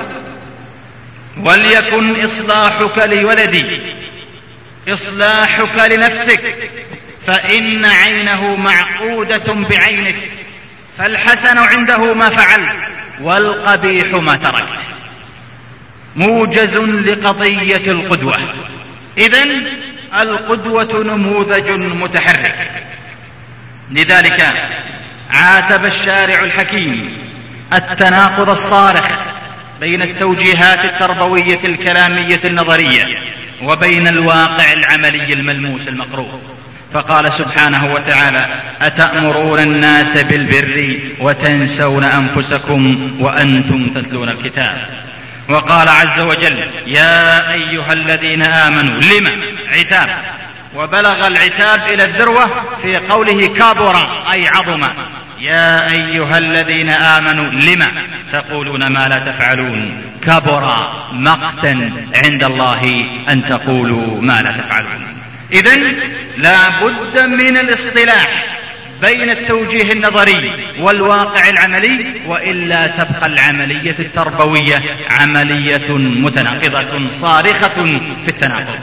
وليكن إصلاحك لولدي إصلاحك لنفسك، فإن عينه معقودة بعينك، فالحسن عنده ما فعلت والقبيح ما تركت. موجز لقضية القدوة. إذن القدوة نموذج متحرك. لذلك عاتب الشارع الحكيم التناقض الصارخ بين التوجيهات التربوية الكلامية النظرية وبين الواقع العملي الملموس المقروء، فقال سبحانه وتعالى: أتأمرون الناس بالبر وتنسون أنفسكم وأنتم تتلون الكتاب. وقال عز وجل: يا أيها الذين آمنوا. لما عتاب، وبلغ العتاب إلى الذروة في قوله كبر أي عظم. يا أيها الذين آمنوا لما تقولون ما لا تفعلون، كبر مقتا عند الله أن تقولوا ما لا تفعلون. إذن لا بد من الاصطلاح بين التوجيه النظري والواقع العملي، وإلا تبقى العملية التربوية عملية متناقضة صارخة في التناقض.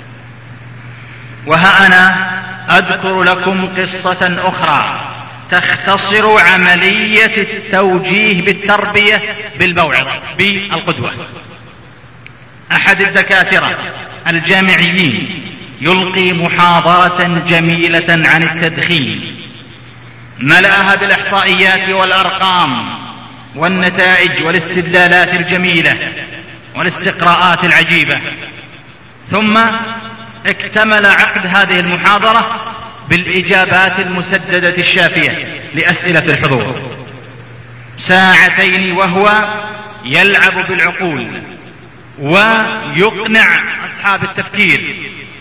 وها أنا أذكر لكم قصة أخرى تختصر عملية التوجيه بالتربية بالموعظة بالقدوة. أحد الدكاترة الجامعيين يلقي محاضرة جميلة عن التدخين، ملأها بالإحصائيات والأرقام والنتائج والاستدلالات الجميلة والاستقراءات العجيبة. ثم اكتمل عقد هذه المحاضرة بالإجابات المسددة الشافية لأسئلة الحضور، 2 ساعتين وهو يلعب بالعقول ويقنع أصحاب التفكير.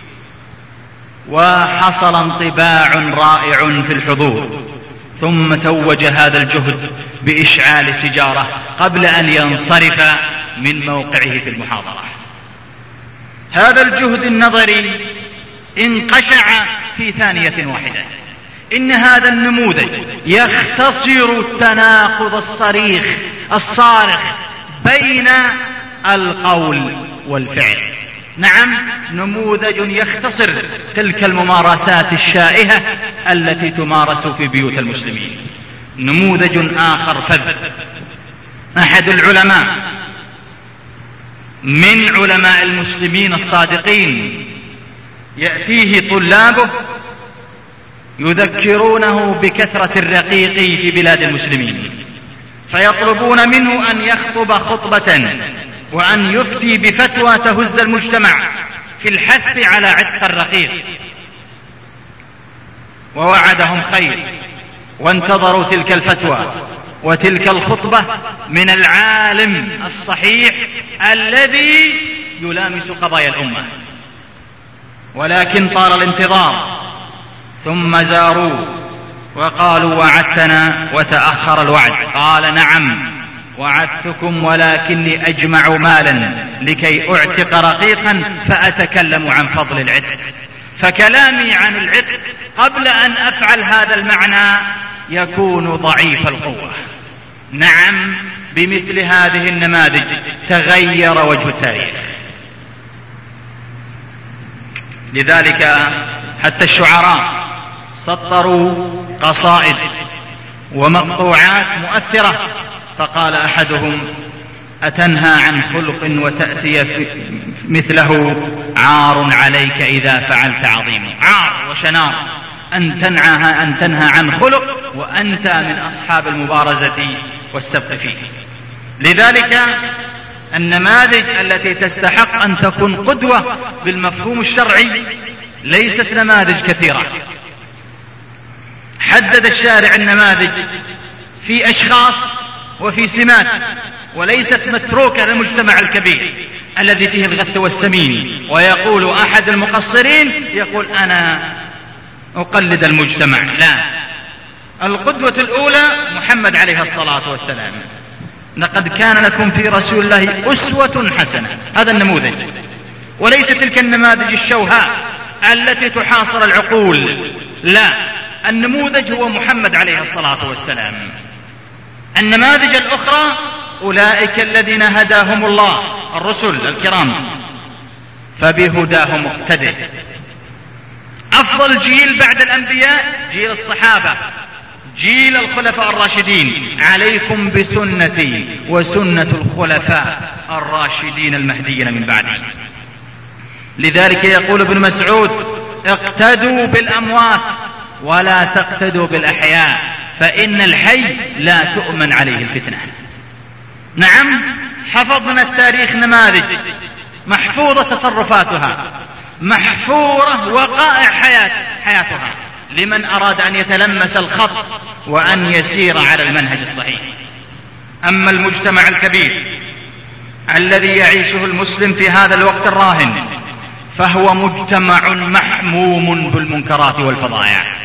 وحصل انطباع رائع في الحضور، ثم توج هذا الجهد بإشعال سيجارة قبل أن ينصرف من موقعه في المحاضرة. هذا الجهد النظري انقشع في ثانية واحدة. إن هذا النموذج يختصر التناقض الصارخ بين القول والفعل. نعم، نموذج يختصر تلك الممارسات الشائهة التي تمارس في بيوت المسلمين. نموذج آخر فذ، أحد العلماء من علماء المسلمين الصادقين يأتيه طلابه يذكرونه بكثرة الرقيق في بلاد المسلمين، فيطلبون منه أن يخطب خطبة وأن يفتي بفتوى تهز المجتمع في الحث على عتق الرقيق، ووعدهم خير وانتظروا تلك الفتوى وتلك الخطبة من العالم الصحيح الذي يلامس قضايا الأمة، ولكن طال الانتظار، ثم زاروه وقالوا وعدتنا وتأخر الوعد. قال نعم وعدتكم، ولكني أجمع مالا لكي أعتق رقيقا فأتكلم عن فضل العتق، فكلامي عن العتق قبل أن أفعل هذا المعنى يكون ضعيف القوة. نعم، بمثل هذه النماذج تغير وجه التاريخ. لذلك حتى الشعراء سطروا قصائد ومقطوعات مؤثرة، فقال أحدهم أتنهى عن خلق وتأتي مثله عار عليك إذا فعلت عظيم. عار وشنار أن تنهى عن خلق وأنت من أصحاب المبارزة والسبق فيه. لذلك النماذج التي تستحق أن تكون قدوة بالمفهوم الشرعي ليست نماذج كثيرة. حدد الشارع النماذج في أشخاص وفي سمات، وليست متروكة للمجتمع الكبير الذي فيه الغث والسمين. ويقول أحد المقصرين يقول أنا أقلد المجتمع. لا، القدوة الأولى محمد عليه الصلاة والسلام. لقد كان لكم في رسول الله أسوة حسنة، هذا النموذج، وليس تلك النماذج الشوهاء التي تحاصر العقول. لا، النموذج هو محمد عليه الصلاة والسلام. النماذج الأخرى أولئك الذين هداهم الله، الرسل الكرام، فبهداهم اقتدوا. أفضل جيل بعد الأنبياء جيل الصحابة، جيل الخلفاء الراشدين. عليكم بسنتي وسنة الخلفاء الراشدين المهديين من بعدي. لذلك يقول ابن مسعود اقتدوا بالأموات ولا تقتدوا بالأحياء، فإن الحي لا تؤمن عليه الفتنة. نعم، حفظنا التاريخ نماذج محفوظة تصرفاتها، محفورة وقائع حياتها لمن أراد أن يتلمس الخط وأن يسير على المنهج الصحيح. أما المجتمع الكبير الذي يعيشه المسلم في هذا الوقت الراهن فهو مجتمع محموم بالمنكرات والفضائع.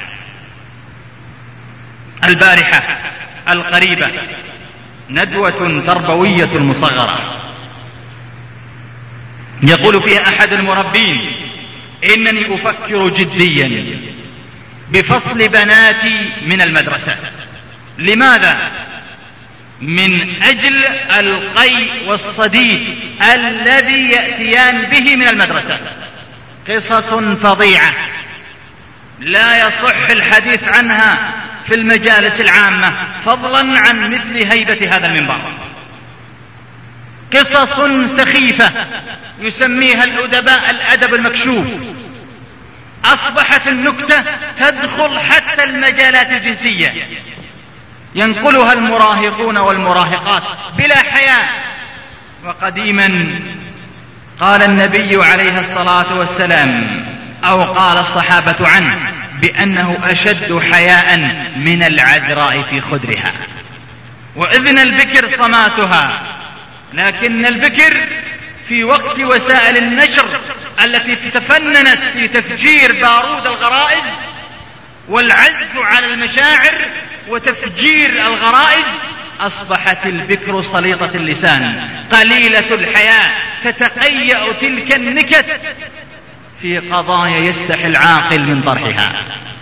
البارحة القريبة ندوة تربوية مصغرة يقول فيها أحد المربين إنني أفكر جديا بفصل بناتي من المدرسة. لماذا؟ من أجل القي والصديد الذي يأتيان به من المدرسة. قصص فظيعة لا يصح الحديث عنها في المجالس العامة، فضلا عن مثل هيبة هذا المنبر. قصص سخيفة يسميها الأدباء الأدب المكشوف. أصبحت النكتة تدخل حتى المجالات الجنسية، ينقلها المراهقون والمراهقات بلا حياء. وقديما قال النبي عليه الصلاة والسلام أو قال الصحابة عنه بأنه أشد حياء من العذراء في خدرها، وإذن البكر صماتها. لكن البكر في وقت وسائل النشر التي تفننت في تفجير بارود الغرائز والعزف على المشاعر وتفجير الغرائز، أصبحت البكر صليطة اللسان قليلة الحياء، تتقيأ تلك النكت في قضايا يستحي العاقل من طرحها.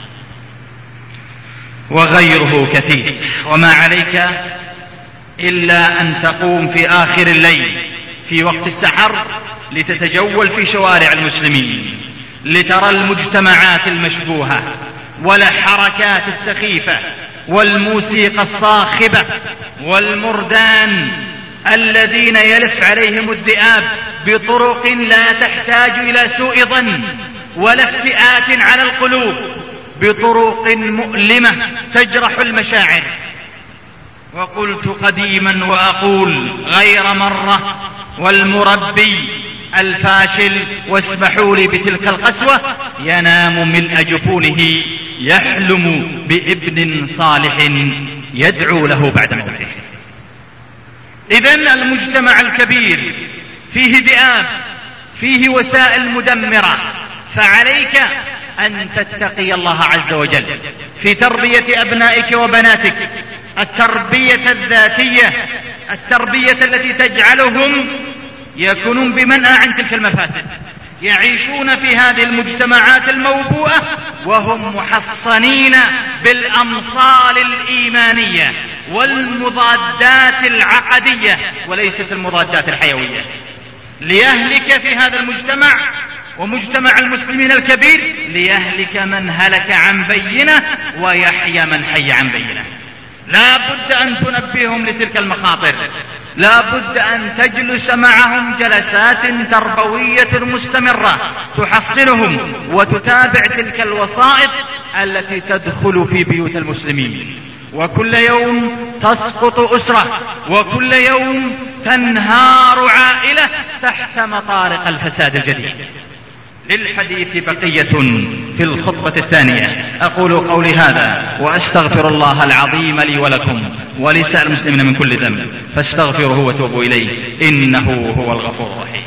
وغيره كثير. وما عليك إلا أن تقوم في آخر الليل في وقت السحر لتتجول في شوارع المسلمين لترى المجتمعات المشبوهة والحركات السخيفة والموسيقى الصاخبة والمردان الذين يلف عليهم الذئاب بطرق لا تحتاج إلى سوء ظن ولا افتئات على القلوب، بطرق مؤلمة تجرح المشاعر. وقلت قديما وأقول غير مرة، والمربي الفاشل، واسمحوا لي بتلك القسوة، ينام ملء جفونه يحلم بابن صالح يدعو له بعد موته. إذن المجتمع الكبير فيه ذئاب، فيه وسائل مدمرة، فعليك أن تتقي الله عز وجل في تربية أبنائك وبناتك، التربية الذاتية، التربية التي تجعلهم يكونون بمنأى عن تلك المفاسد، يعيشون في هذه المجتمعات الموبوءة وهم محصنين بالأمصال الإيمانية والمضادات العقدية وليست المضادات الحيوية. ليهلك في هذا المجتمع ومجتمع المسلمين الكبير، ليهلك من هلك عن بينة ويحيى من حي عن بينة. لا بد أن تنبههم لتلك المخاطر، لا بد أن تجلس معهم جلسات تربوية مستمرة تحصنهم وتتابع تلك الوسائط التي تدخل في بيوت المسلمين. وكل يوم تسقط أسرة، وكل يوم تنهار عائلة تحت مطارق الفساد الجديد. للحديث بقية في الخطبة الثانية. أقول قولي هذا وأستغفر الله العظيم لي ولكم ولسائر المسلمين من كل ذنب، فاستغفروه وتوبوا إليه إنه هو الغفور الرحيم.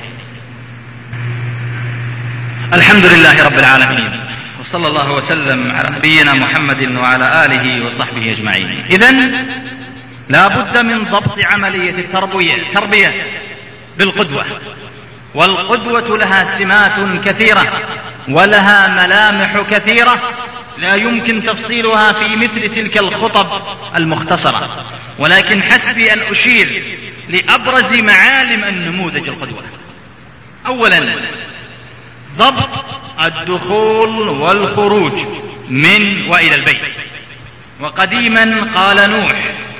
الحمد لله رب العالمين، وصلى الله وسلم على نبينا محمد وعلى آله وصحبه أجمعين. إذن لا بد من ضبط عملية التربية بالقدوة، والقدوة لها سمات كثيرة ولها ملامح كثيرة لا يمكن تفصيلها في مثل تلك الخطب المختصرة، ولكن حسبي أن أشير لأبرز معالم النموذج القدوة. أولا، ضبط الدخول والخروج من وإلى البيت. وقديما قال نوح: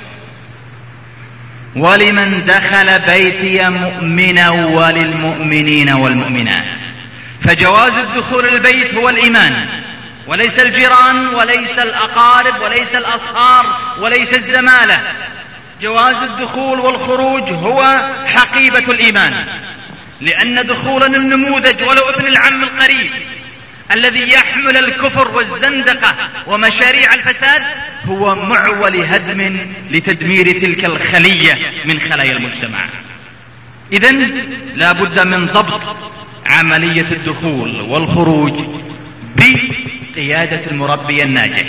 ولمن دخل بيتي مؤمنا وللمؤمنين والمؤمنات. فجواز الدخول البيت هو الإيمان، وليس الجيران وليس الأقارب وليس الأصهار وليس الزمالة. جواز الدخول والخروج هو حقيبة الإيمان، لأن دخولنا النموذج ولو ابن العم القريب الذي يحمل الكفر والزندقة ومشاريع الفساد هو معول هدم لتدمير تلك الخلية من خلايا المجتمع. إذن لا بد من ضبط عملية الدخول والخروج بقيادة المربي الناجح.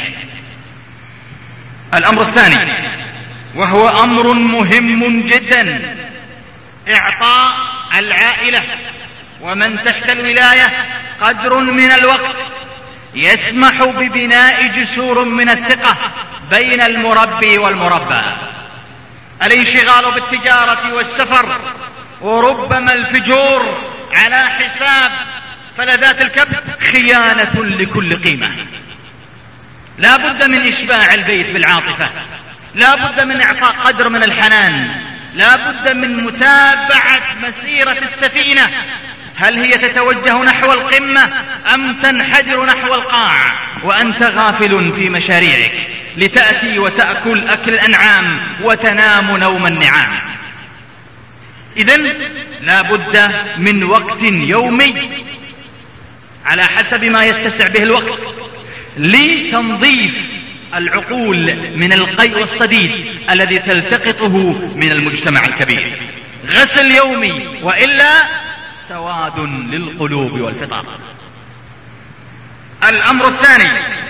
الأمر الثاني، وهو أمر مهم جدا، إعطاء العائلة ومن تحت الولاية قدر من الوقت يسمح ببناء جسور من الثقة بين المربي والمربى. الانشغال بالتجارة والسفر وربما الفجور على حساب فلذات الكبد خيانة لكل قيمة. لا بد من إشباع البيت بالعاطفة، لا بد من إعطاء قدر من الحنان، لا بد من متابعة مسيرة السفينة، هل هي تتوجه نحو القمة أم تنحدر نحو القاع وأنت غافل في مشاريعك، لتأتي وتأكل أكل الأنعام وتنام نوم النعام. إذن لا بد من وقت يومي على حسب ما يتسع به الوقت لتنظيف العقول من القيء والصديد الذي تلتقطه من المجتمع الكبير. غسل يومي، وإلا سواد للقلوب والفطر. الأمر الثاني،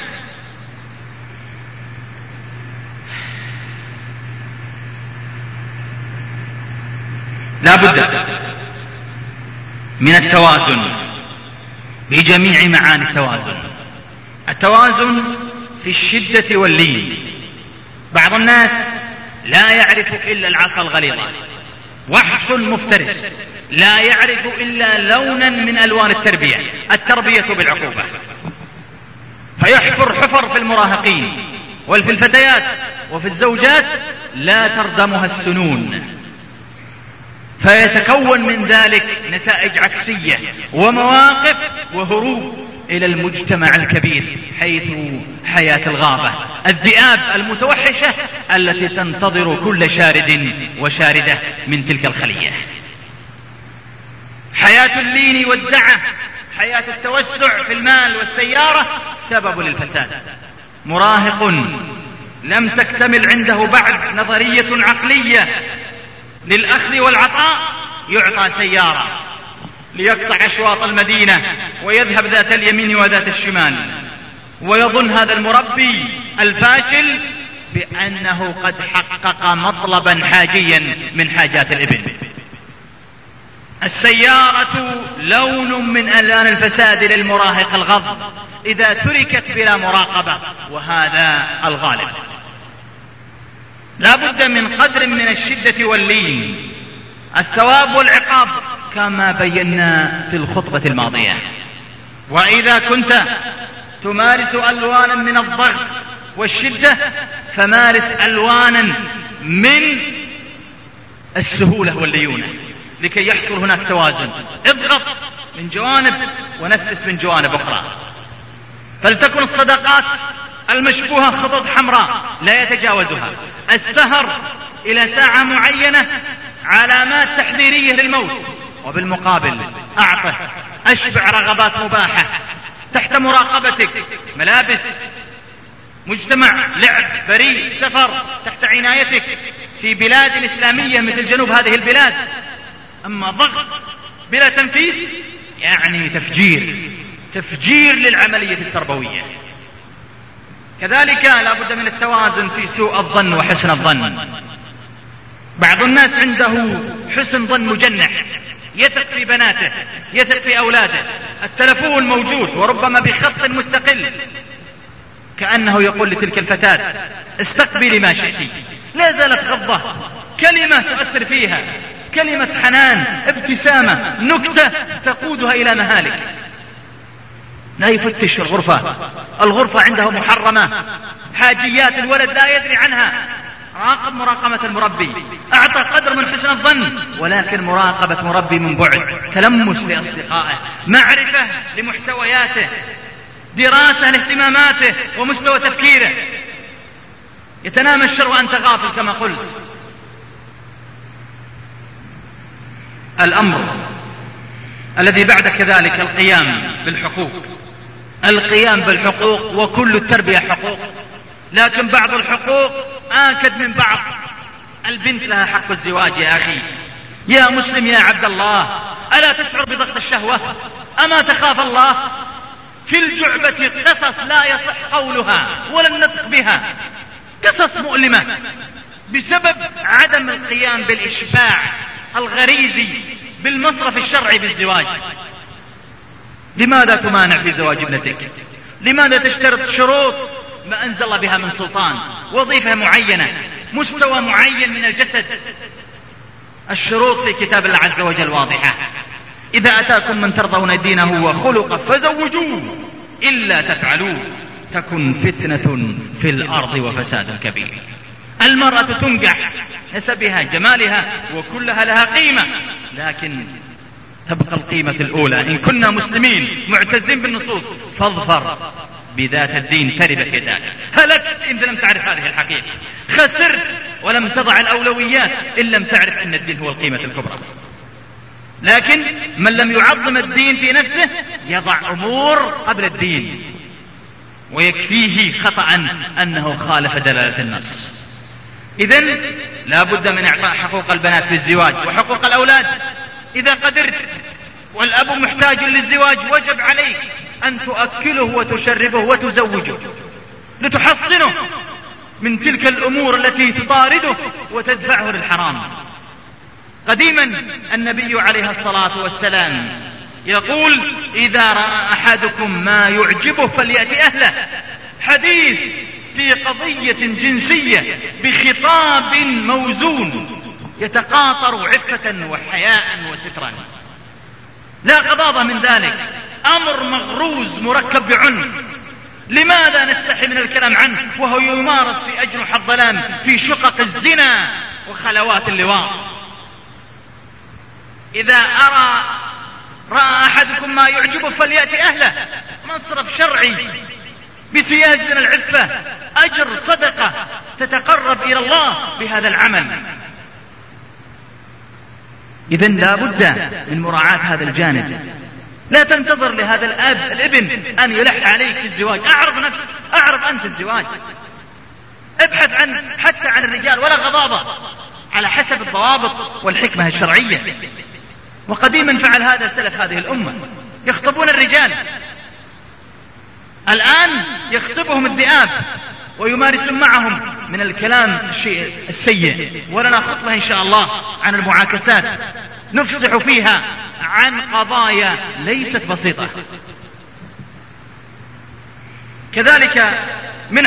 لا بد من التوازن بجميع معاني التوازن. التوازن في الشدة واللين. بعض الناس لا يعرف إلا العصا الغليظة، وحش مفترس لا يعرف إلا لونا من ألوان التربية بالعقوبة، فيحفر حفر في المراهقين وفي الفتيات وفي الزوجات لا تردمها السنون، فيتكون من ذلك نتائج عكسية ومواقف وهروب إلى المجتمع الكبير، حيث حياة الغابة، الذئاب المتوحشة التي تنتظر كل شارد وشاردة من تلك الخلية. حياة اللين والدعة، حياة التوسع في المال والسيارة سبب للفساد. مراهق لم تكتمل عنده بعد نظرية عقلية للأخذ والعطاء يعطى سيارة ليقطع أشواط المدينة ويذهب ذات اليمين وذات الشمال، ويظن هذا المربي الفاشل بأنه قد حقق مطلبا حاجيا من حاجات الابن. السيارة لون من ألوان الفساد للمراهق الغض إذا تركت بلا مراقبة، وهذا الغالب. لا بد من قدر من الشدة واللين، الثواب والعقاب كما بينا في الخطبة الماضية. وإذا كنت تمارس ألوانا من الضغط والشدة فمارس ألوانا من السهولة والليونة لكي يحصل هناك توازن. اضغط من جوانب ونفس من جوانب أخرى. فلتكن الصداقات المشبوهة خطوط حمراء لا يتجاوزها، السهر إلى ساعة معينة علامات تحذيرية للموت، وبالمقابل أعطه أشبع رغبات مباحة تحت مراقبتك، ملابس، مجتمع، لعب، بريء، سفر تحت عنايتك في بلاد إسلامية مثل جنوب هذه البلاد. أما ضغط بلا تنفيذ يعني تفجير للعملية التربوية. كذلك لا بد من التوازن في سوء الظن وحسن الظن. بعض الناس عنده حسن ظن مجنح، يثق في بناته، يثق في أولاده، التلفون موجود وربما بخط مستقل، كأنه يقول لتلك الفتاة استقبلي ما شئتي، لا زالت غضة، كلمة تؤثر فيها، كلمة حنان، ابتسامة، نكتة تقودها إلى مهالك. لا يفتش الغرفة عنده محرمة، حاجيات الولد لا يدري عنها. راقب مراقبة المربي، أعطى قدر من حسن الظن، ولكن مراقبة مربي من بعد، تلمس لأصدقائه، معرفة لمحتوياته، دراسة لاهتماماته ومستوى تفكيره. يتنام الشر وأنت غافل كما قلت. الأمر الذي بعد كذلك القيام بالحقوق، وكل التربية حقوق، لكن بعض الحقوق آكد من بعض. البنت لها حق الزواج يا أخي، يا مسلم يا عبد الله، ألا تشعر بضغط الشهوة؟ أما تخاف الله؟ في الجعبة قصص لا يصح قولها ولا النطق بها، قصص مؤلمة بسبب عدم القيام بالإشباع الغريزي بالمصرف الشرعي بالزواج. لماذا تمانع في زواج ابنتك؟ لماذا تشترط شروط ما أنزل الله بها من سلطان؟ وظيفة معينة، مستوى معين من الجسد. الشروط في كتاب الله عز وجل واضحة: إذا أتاكم من ترضون دينه وخلقه فزوجوه، إلا تفعلوه تكن فتنة في الأرض وفساد كبير. المرأة تنجح نسبها، جمالها، وكلها لها قيمة، لكن تبقى القيمة الأولى. إن كنا مسلمين معتزين بالنصوص فاظفر بذات الدين تربت يداك. هلكت إن لم تعرف هذه الحقيقة، خسرت ولم تضع الأولويات إن لم تعرف أن الدين هو القيمة الكبرى. لكن من لم يعظم الدين في نفسه يضع أمور قبل الدين، ويكفيه خطأ أنه خالف دلالة النص. إذن لا بد من إعطاء حقوق البنات في الزواج وحقوق الأولاد إذا قدرت، والأب محتاج للزواج وجب عليك أن تؤكله وتشربه وتزوجه لتحصنه من تلك الأمور التي تطارده وتدفعه للحرام. قديما النبي عليه الصلاة والسلام يقول: إذا رأى أحدكم ما يعجبه فليأتي أهله. حديث في قضية جنسية بخطاب موزون يتقاطر عفة وحياء وسترا، لا غضاضة من ذلك، أمر مغروز مركب بعنف. لماذا نستحي من الكلام عنه وهو يمارس في أجنحة الظلام في شقق الزنا وخلوات اللواط؟ إذا رأى أحدكم ما يعجبه فليأتي أهله، مصرف شرعي بسياج من العفة، أجر صدقة تتقرب إلى الله بهذا العمل. إذن لا بد من مراعاة هذا الجانب. لا تنتظر لهذا الابن أن يلح عليك في الزواج، أعرض نفسك، أعرض أنت الزواج، ابحث حتى عن الرجال، ولا غضاضة، على حسب الضوابط والحكمة الشرعية. وقديما فعل هذا سلف هذه الأمة، يخطبون الرجال، الآن يخطبهم الذئاب ويمارسون معهم من الكلام السيء. ولنا خطبة إن شاء الله عن المعاكسات نفسح فيها عن قضايا ليست بسيطة. كذلك من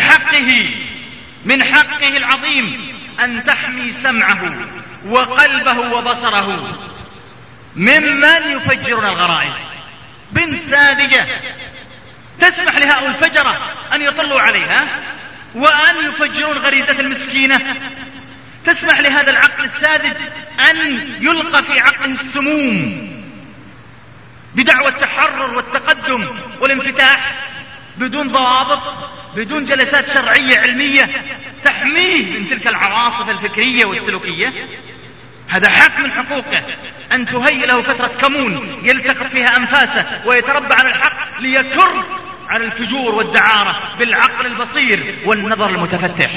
حقه العظيم أن تحمي سمعه وقلبه وبصره ممن يفجرون الغرائز. بنت ساذجة تسمح لهؤلاء الفجرة أن يطلوا عليها وأن يفجرون غريزة المسكينة، تسمح لهذا العقل الساذج أن يلقى في عقله السموم بدعوى التحرر والتقدم والانفتاح بدون ضوابط، بدون جلسات شرعية علمية تحميه من تلك العواصف الفكرية والسلوكية. هذا حق من حقوقه أن تهيئ له فترة كمون يلتقط فيها أنفاسه ويتربى على الحق ليكر على الفجور والدعارة بالعقل البصير والنظر المتفتح.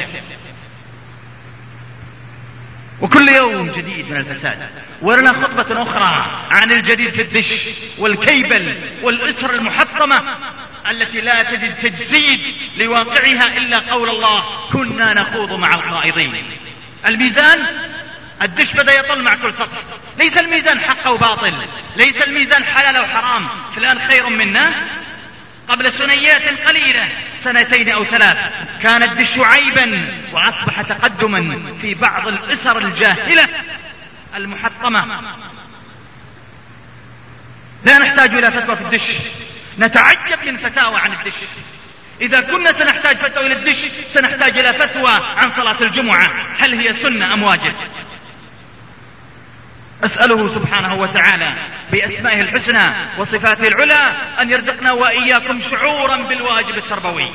وكل يوم جديد من الفساد. ولنا خطبة أخرى عن الجديد في الدش والكيبل والأسر المحطمة التي لا تجد تجسيد لواقعها إلا قول الله كنا نخوض مع الخائضين. الميزان الدش بدأ يطل مع كل سطر، ليس الميزان حق وباطل، ليس الميزان حلال وحرام، فلان خير منا. قبل سنيات قليلة، 2 أو 3، كان الدش عيبا وأصبح تقدما في بعض الأسر الجاهلة المحطمة. لا نحتاج إلى فتوى في الدش، نتعجب من فتاوى عن الدش. إذا كنا سنحتاج فتوى إلى الدش سنحتاج إلى فتوى عن صلاة الجمعة، هل هي سنة أم واجب؟ أسأله سبحانه وتعالى بأسمائه الحسنى وصفاته العلى أن يرزقنا وإياكم شعورا بالواجب التربوي.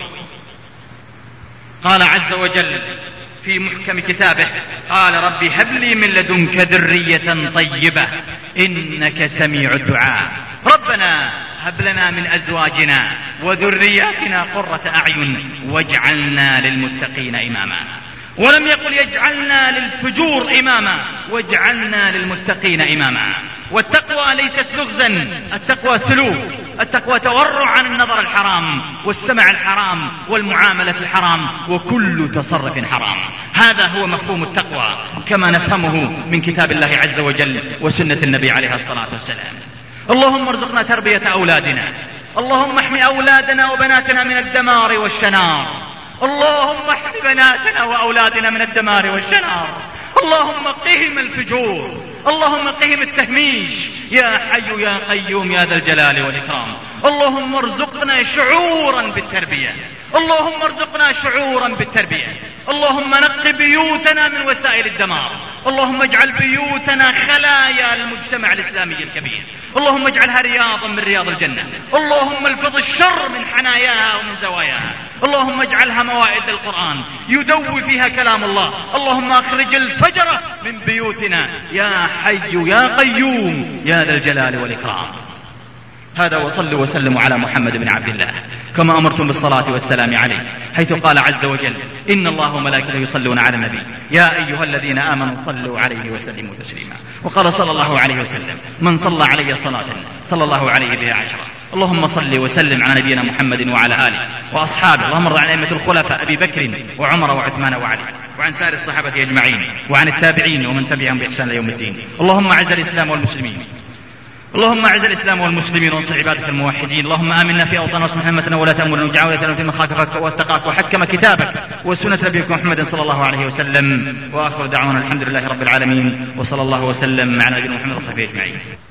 قال عز وجل في محكم كتابه، قال رب هب لي من لدنك ذرية طيبة إنك سميع الدعاء. ربنا هب لنا من أزواجنا وذرياتنا قرة أعين واجعلنا للمتقين إماما. ولم يقل يجعلنا للفجور إماما، واجعلنا للمتقين إماما. والتقوى ليست لغزا، التقوى سلوك، التقوى تورع عن النظر الحرام والسمع الحرام والمعاملة الحرام وكل تصرف حرام. هذا هو مفهوم التقوى كما نفهمه من كتاب الله عز وجل وسنة النبي عليه الصلاة والسلام. اللهم ارزقنا تربية أولادنا، اللهم احمي أولادنا وبناتنا من الدمار والشنار، اللهم احمي بناتنا وأولادنا من الدمار والشنار، اللهم قهم الفجور، اللهم قهم التهميش، يا حي يا قيوم يا ذا الجلال والإكرام. اللهم ارزقنا شعورا بالتربية، اللهم ارزقنا شعورا بالتربية. اللهم نقي بيوتنا من وسائل الدمار، اللهم اجعل بيوتنا خلايا المجتمع الإسلامي الكبير، اللهم اجعلها رياضا من رياض الجنة، اللهم الفظ الشر من حناياها ومن زواياها، اللهم اجعلها موائد القرآن يدوي فيها كلام الله، اللهم اخرج الفجر من بيوتنا يا حي يا قيوم يا ذا الجلال والإكرام. هذا وصلوا وسلموا على محمد بن عبد الله كما أمرتم بالصلاة والسلام عليه، حيث قال عز وجل إن الله وملائكته يصلون على النبي يا أيها الذين آمنوا صلوا عليه وسلموا تسليما. وقال صلى الله عليه وسلم من صلى علي صلاة صلى الله عليه بها 10. اللهم صل وسلم على نبينا محمد وعلى آله وأصحابه. اللهم ارض عن أئمة الخلفاء أبي بكر وعمر وعثمان وعلي وعن سائر الصحابة أجمعين وعن التابعين ومن تبعهم بإحسان إلى يوم الدين. اللهم أعز الإسلام والمسلمين اللهم اعز الاسلام والمسلمين وانصر عبادك الموحدين. اللهم امنا في اوطاننا واصلح ائمتنا ولا تامرنا وجعلنا في من خافك واتقاك وحكم كتابك وسنه نبيك محمد صلى الله عليه وسلم. واخر دعوانا الحمد لله رب العالمين، وصلى الله وسلم على نبينا محمد وصحبه اجمعين.